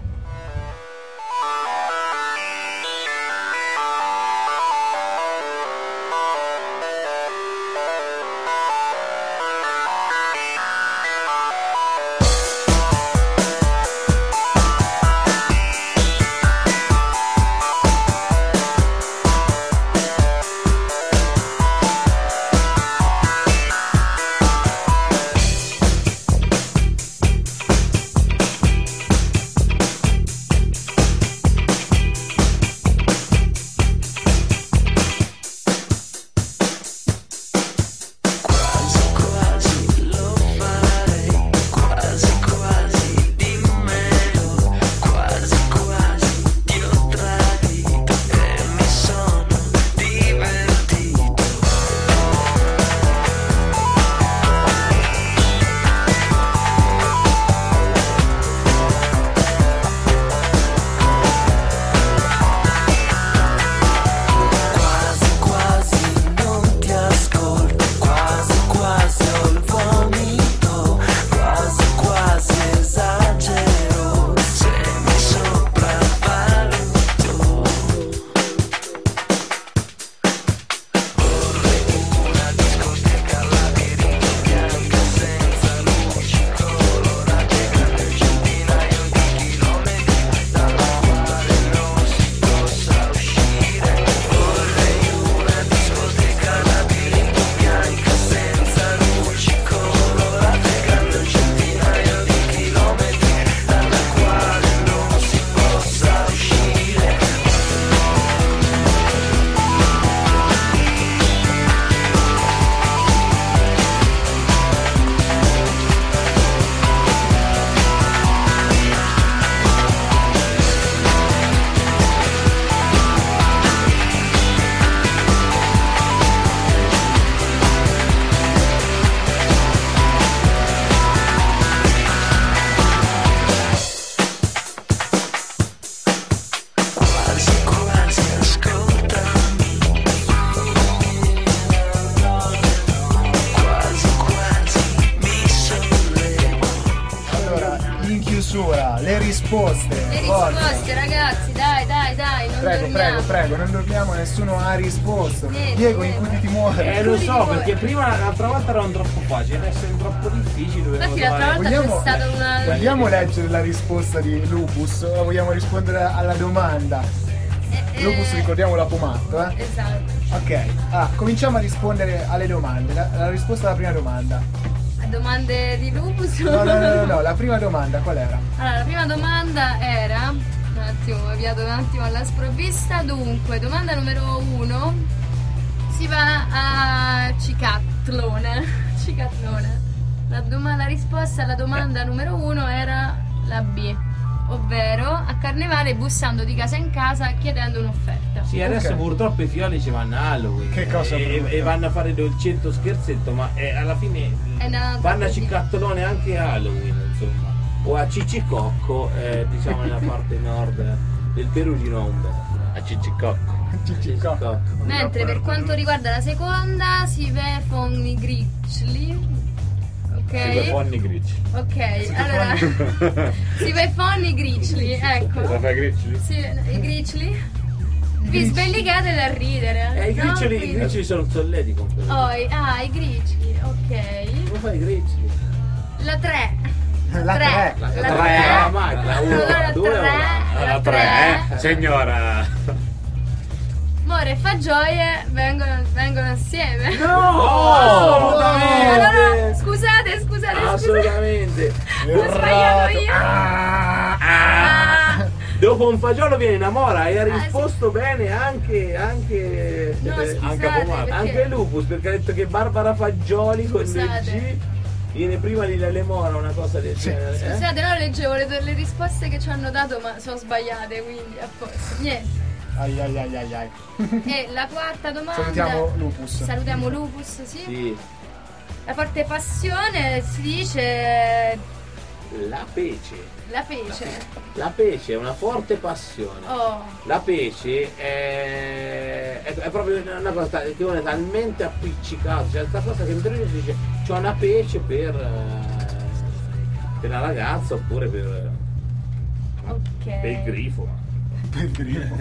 chiusura, le risposte. Le forza. risposte, ragazzi, dai, dai, dai, non Prego, dormiamo. prego, prego, non dormiamo, nessuno ha risposto. Niente, Diego, niente. incuditi muore. Eh lo so, perché prima l'altra volta erano troppo facili, adesso è troppo difficili. Infatti l'altra volta Vogliamo- c'è stata una... Vogliamo leggere la risposta di Lupus o vogliamo rispondere alla domanda? Lupus, ricordiamo la pomato, eh? Esatto. Ok, ah, cominciamo a rispondere alle domande. La, la risposta alla prima domanda. domande di Lupus? No, no, no, no, no, la prima domanda qual era? Allora, la prima domanda era, un attimo, ho avviato un attimo alla sprovvista. Dunque, domanda numero uno, si va a Cicatlone. Cicatlone. La, doma- la risposta alla domanda numero uno era la B, ovvero a Carnevale bussando di casa in casa chiedendo un'offerta. Sì, adesso Ok. purtroppo i fioli ci vanno a Halloween. Che cosa e, brutta. e vanno a fare dolcetto scherzetto, ma eh, alla fine È nata vanno a così. Cicattolone anche a Halloween, insomma. O a Cicicocco, eh, diciamo nella parte nord del Perugino Umberto. A Cicicocco. Cicicocco. Mentre per quanto riguarda la seconda si ve Fonni Gricli. Ok. Fonni Gricci. Ok, allora si ve Fonni Gricli, ecco. Cosa fa Gricci? Sì, i Gricli. Vi sbellicate da ridere. Eh, i no? griccioli, i Quindi- griccioli sono solleti con quello. Oh, i- ah, i Gricli, ok. Come fai i griccioli? La tre. La tre. La La tre. tre, la macchina, la uno, Allora, la due o tre, la- la La tre, eh? Signora. Amore e Fagioie vengono, vengono assieme. No, assolutamente. Allora, scusate, scusate, scusate. Assolutamente. Ho sbagliato io. Ah, ah. Dopo un fagiolo viene innamora e ha risposto bene anche anche No, eh, scusate, anche, perché- anche Lupus, perché ha detto che Barbara Fagioli con il Scusate. G viene prima di Lemora, una cosa del genere. eh? Scusate, no, leggevo le, le risposte che ci hanno dato, ma sono sbagliate, quindi a posto. Niente. Ai ai ai ai ai. E la quarta domanda. Salutiamo Lupus. Salutiamo Lupus, sì. Sì. La forte passione si dice La pece. la pece. La pece è una forte passione. Oh. La pece è, è, è proprio una cosa che uno è talmente appiccicato, c'è questa cosa che in Torino si dice c'ho una pece per, eh, per la ragazza oppure per, Ok. per il grifo. Per il grifo.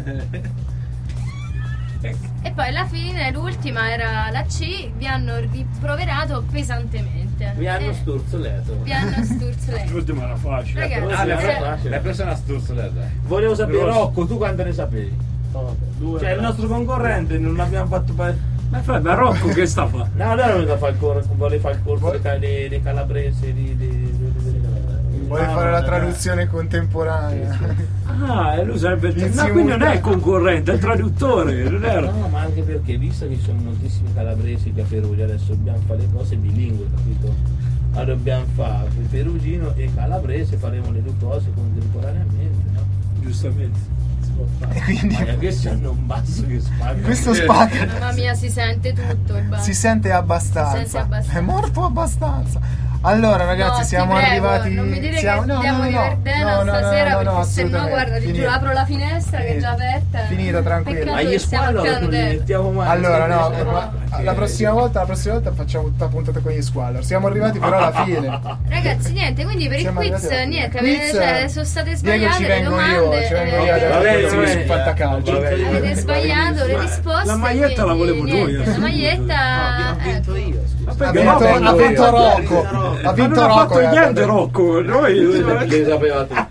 E poi alla fine l'ultima era la C, vi hanno rimproverato pesantemente. Mi hanno Eh, sturzolato. Vi hanno sturzolato. L'ultima era facile. Ragazzi, Ah, le se- pre- le persone sturzolate. Volevo sapere, Grosso. Rocco, tu quante ne sapevi? Cioè il nostro concorrente non l'abbiamo fatto pa- Ma fai, ma Rocco che sta a fare? No, allora è venuto a fare il corso, vuole fare il corso dei, ca- dei, dei calabresi di, di, di, di, di- Vuole fare la traduzione contemporanea. Ah, e lui sarebbe il In no, quindi non è il simultaneo. concorrente, è il traduttore, non era. No, ma anche perché visto che ci sono moltissimi calabresi che a Perugia adesso dobbiamo fare le cose bilingue, capito? Allora dobbiamo fare il perugino e calabrese, faremo le due cose contemporaneamente, no? Giustamente. E quindi Ma questi hanno un basso che spacca. questo spacca. Mamma mia, si sente tutto il bar. Si sente abbastanza. Si sente abbastanza. È morto abbastanza. Allora ragazzi, No, siamo ti prego, arrivati. non mi dire siamo... che no, andiamo no, a no, Riverdale no, no, no, stasera, no, no, perché se no assolutamente. guarda, ti Finita. giuro, apro la finestra che è già aperta. Finita, tranquilla. Peccato Ma che gli stiamo al squalo piano non li terra. mettiamo mai. Allora no, sempre- ma la prossima volta, la prossima volta facciamo tutta puntata con gli squallor. Siamo arrivati però alla fine. Ragazzi, niente, quindi per Siamo il quiz, arrivati alla fine. niente, Quiz, avete, cioè, sono state Diego, sbagliate ci le vengo io, domande. ci vengo eh, io Va bene, adesso va con bene. il fantacalcio. Va bene. Avete sbagliato le risposte. La maglietta la volevo quindi, noi, niente, eh. La maglietta. ecco. Ha vinto, ha vinto Rocco. Ha Ma vinto non ha Rocco. fatto eh, niente Rocco, noi Le sapeva tutto.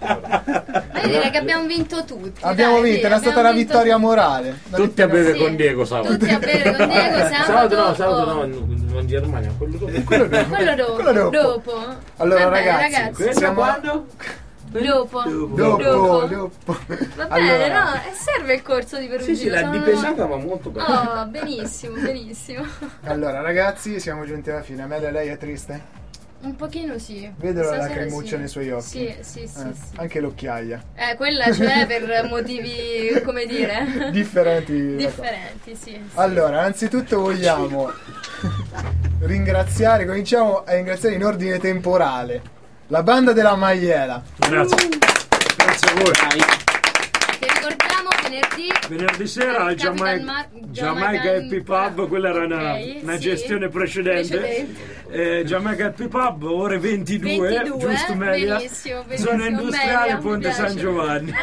Ma io direi che abbiamo vinto tutti. Abbiamo dai, vinto, sì, era stata abbiamo la vinto vittoria tutti. morale. La Tutti a vittoria- bere Sì. con Diego sabato. Tutti a bere con Diego sabato. Sabato no, sabato oh. no, non in Germania, quello dopo. Quello dopo. Quello dopo. Quello dopo. dopo. Allora Va bene, ragazzi, Questo siamo quando? Dopo. dopo, dopo. Va bene, Allora, no? E serve il corso di Perugino. Sì, sì, la sono- di Pesacca va molto bene. Oh, benissimo, benissimo. allora ragazzi, siamo giunti alla fine. Amelia, lei è triste? Un pochino sì. Vedo la Stasera lacrimuccia sì. nei suoi occhi. Sì, sì, sì, Eh, sì. Anche l'occhiaia. Eh, quella cioè per motivi, come dire, Differenti. differenti, sì. sì. Allora, anzitutto vogliamo ringraziare, cominciamo a ringraziare in ordine temporale la banda della Maiela. Grazie. Grazie a voi. Che ricordiamo venerdì. Venerdì sera al Capital Jamaica, Mar- Jamaica Happy Pub, quella era una, Ok, una sì. gestione precedente. Precedente. Eh, Jamaica Happy Pub, ore ventidue, ventidue, giusto Melia. benissimo, benissimo. Zona industriale Melia, mi Ponte piace. San Giovanni.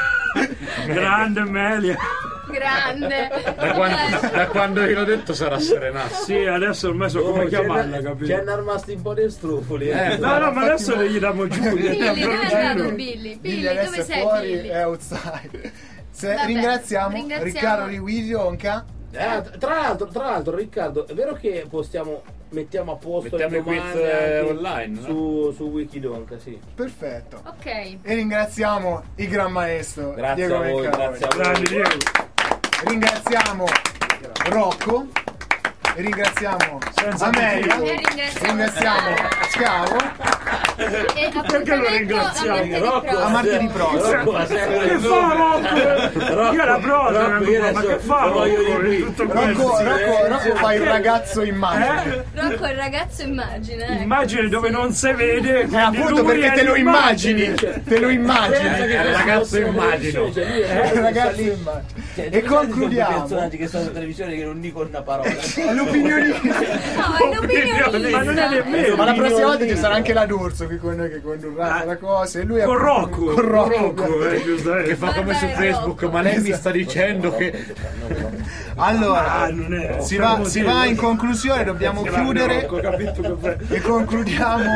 Grande Melia. Grande. Da quando, da, da quando io l'ho detto sarà serenato. Sì, adesso ormai so come Oh, chiamarla, c'è capito? rimasti un po' di strufoli. Eh, No, no, ma adesso le gli diamo giù. gli Billy, diamo dove è giù. andato Billy? Billy, adesso dove è sei fuori, Billy? è outside. Se Vabbè, ringraziamo, ringraziamo- Riccardo Riguiglio Onca. Eh, tra l'altro, tra l'altro, Riccardo, è vero che postiamo mettiamo a posto Mettiamo le i quiz, domande eh, anche online, no? su, su Wikidonk, sì. Perfetto. Ok. E ringraziamo il gran maestro Grazie Diego a voi, Meccaroli. grazie a voi. Grandi Diego. Ringraziamo Rocco. E ringraziamo Senza Amelia. E ringraziamo Ringraziamo Scavo. E Perché lo appuntamento ringraziamo? a martedì Rocco, A martedì prossimo. Rocco, ma sempre Che il fa nome. Rocco? Io la prossima, Rocco, io ma adesso che fa lo voglio Rocco? di qui. Tutto Rocco, questo? Rocco, Rocco fa il ragazzo immagine. Eh? Rocco il ragazzo immagine. ecco. Immagine dove non si vede, Eh, quindi appunto lui perché è te lo l'immagine. immagini. Te lo immagini. Pensa che il questo ragazzo fosse immagino. una televisione, cioè, lui è- Il ragazzo sta lì. immagine. Cioè, E tu sai quei concludiamo. personaggi che sono in televisione che non dicono una parola. L'opinionista. No, è l'opinionista. Ma non è nemmeno. Ma la prossima volta ci Opinionista. sarà anche la D'Urso qui con noi che condurrà la cosa. E lui è Con Rocco, con Rocco. Rocco, eh, giustamente. Che fa come su Guarda, Facebook, Rocco. ma lei mi sta dicendo che Allora, Ah, non è- si va, si va in conclusione, dobbiamo Si va, chiudere Rocco, capito che fai? e concludiamo.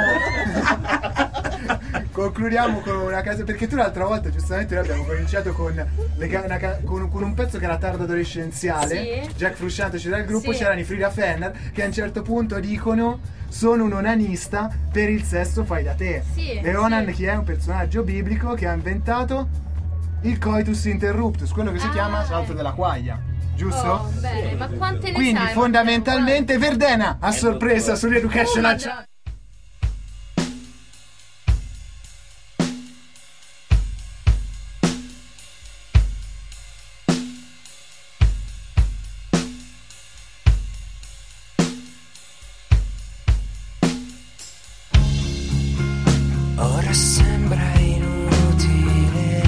Concludiamo con una casa, perché tu l'altra volta giustamente noi abbiamo cominciato con, le ca- una ca- con, con un pezzo che era tardo adolescenziale. Sì. Jack Frusciante c'era il gruppo, Sì. c'erano i Frida Fenner che a un certo punto dicono: sono un onanista, per il sesso fai da te. Sì, e Onan sì. chi è? Un personaggio biblico che ha inventato il coitus interruptus, quello che si Ah, chiama salto della quaglia, giusto? Oh, bene, ma quante ne Quindi sai? fondamentalmente Verdena a sorpresa sull'Educational Channel. Ora sembra inutile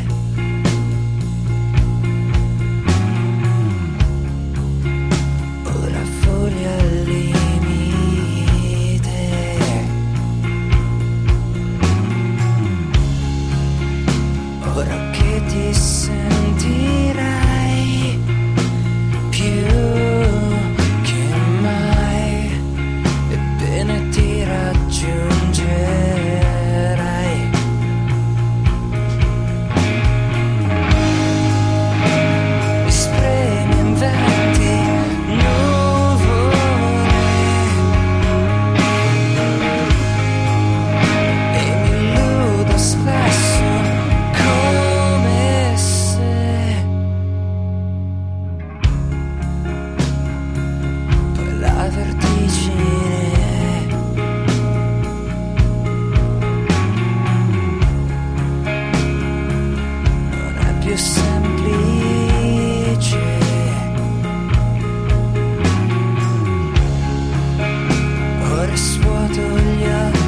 ora fuori al limite ora che ti sentirai più che mai ebbene ti raggiungerai. Mi spremi in venti nuvole e mi illudo spesso come se poi la vertigine non è più semplice. Ora svuoto gli occhi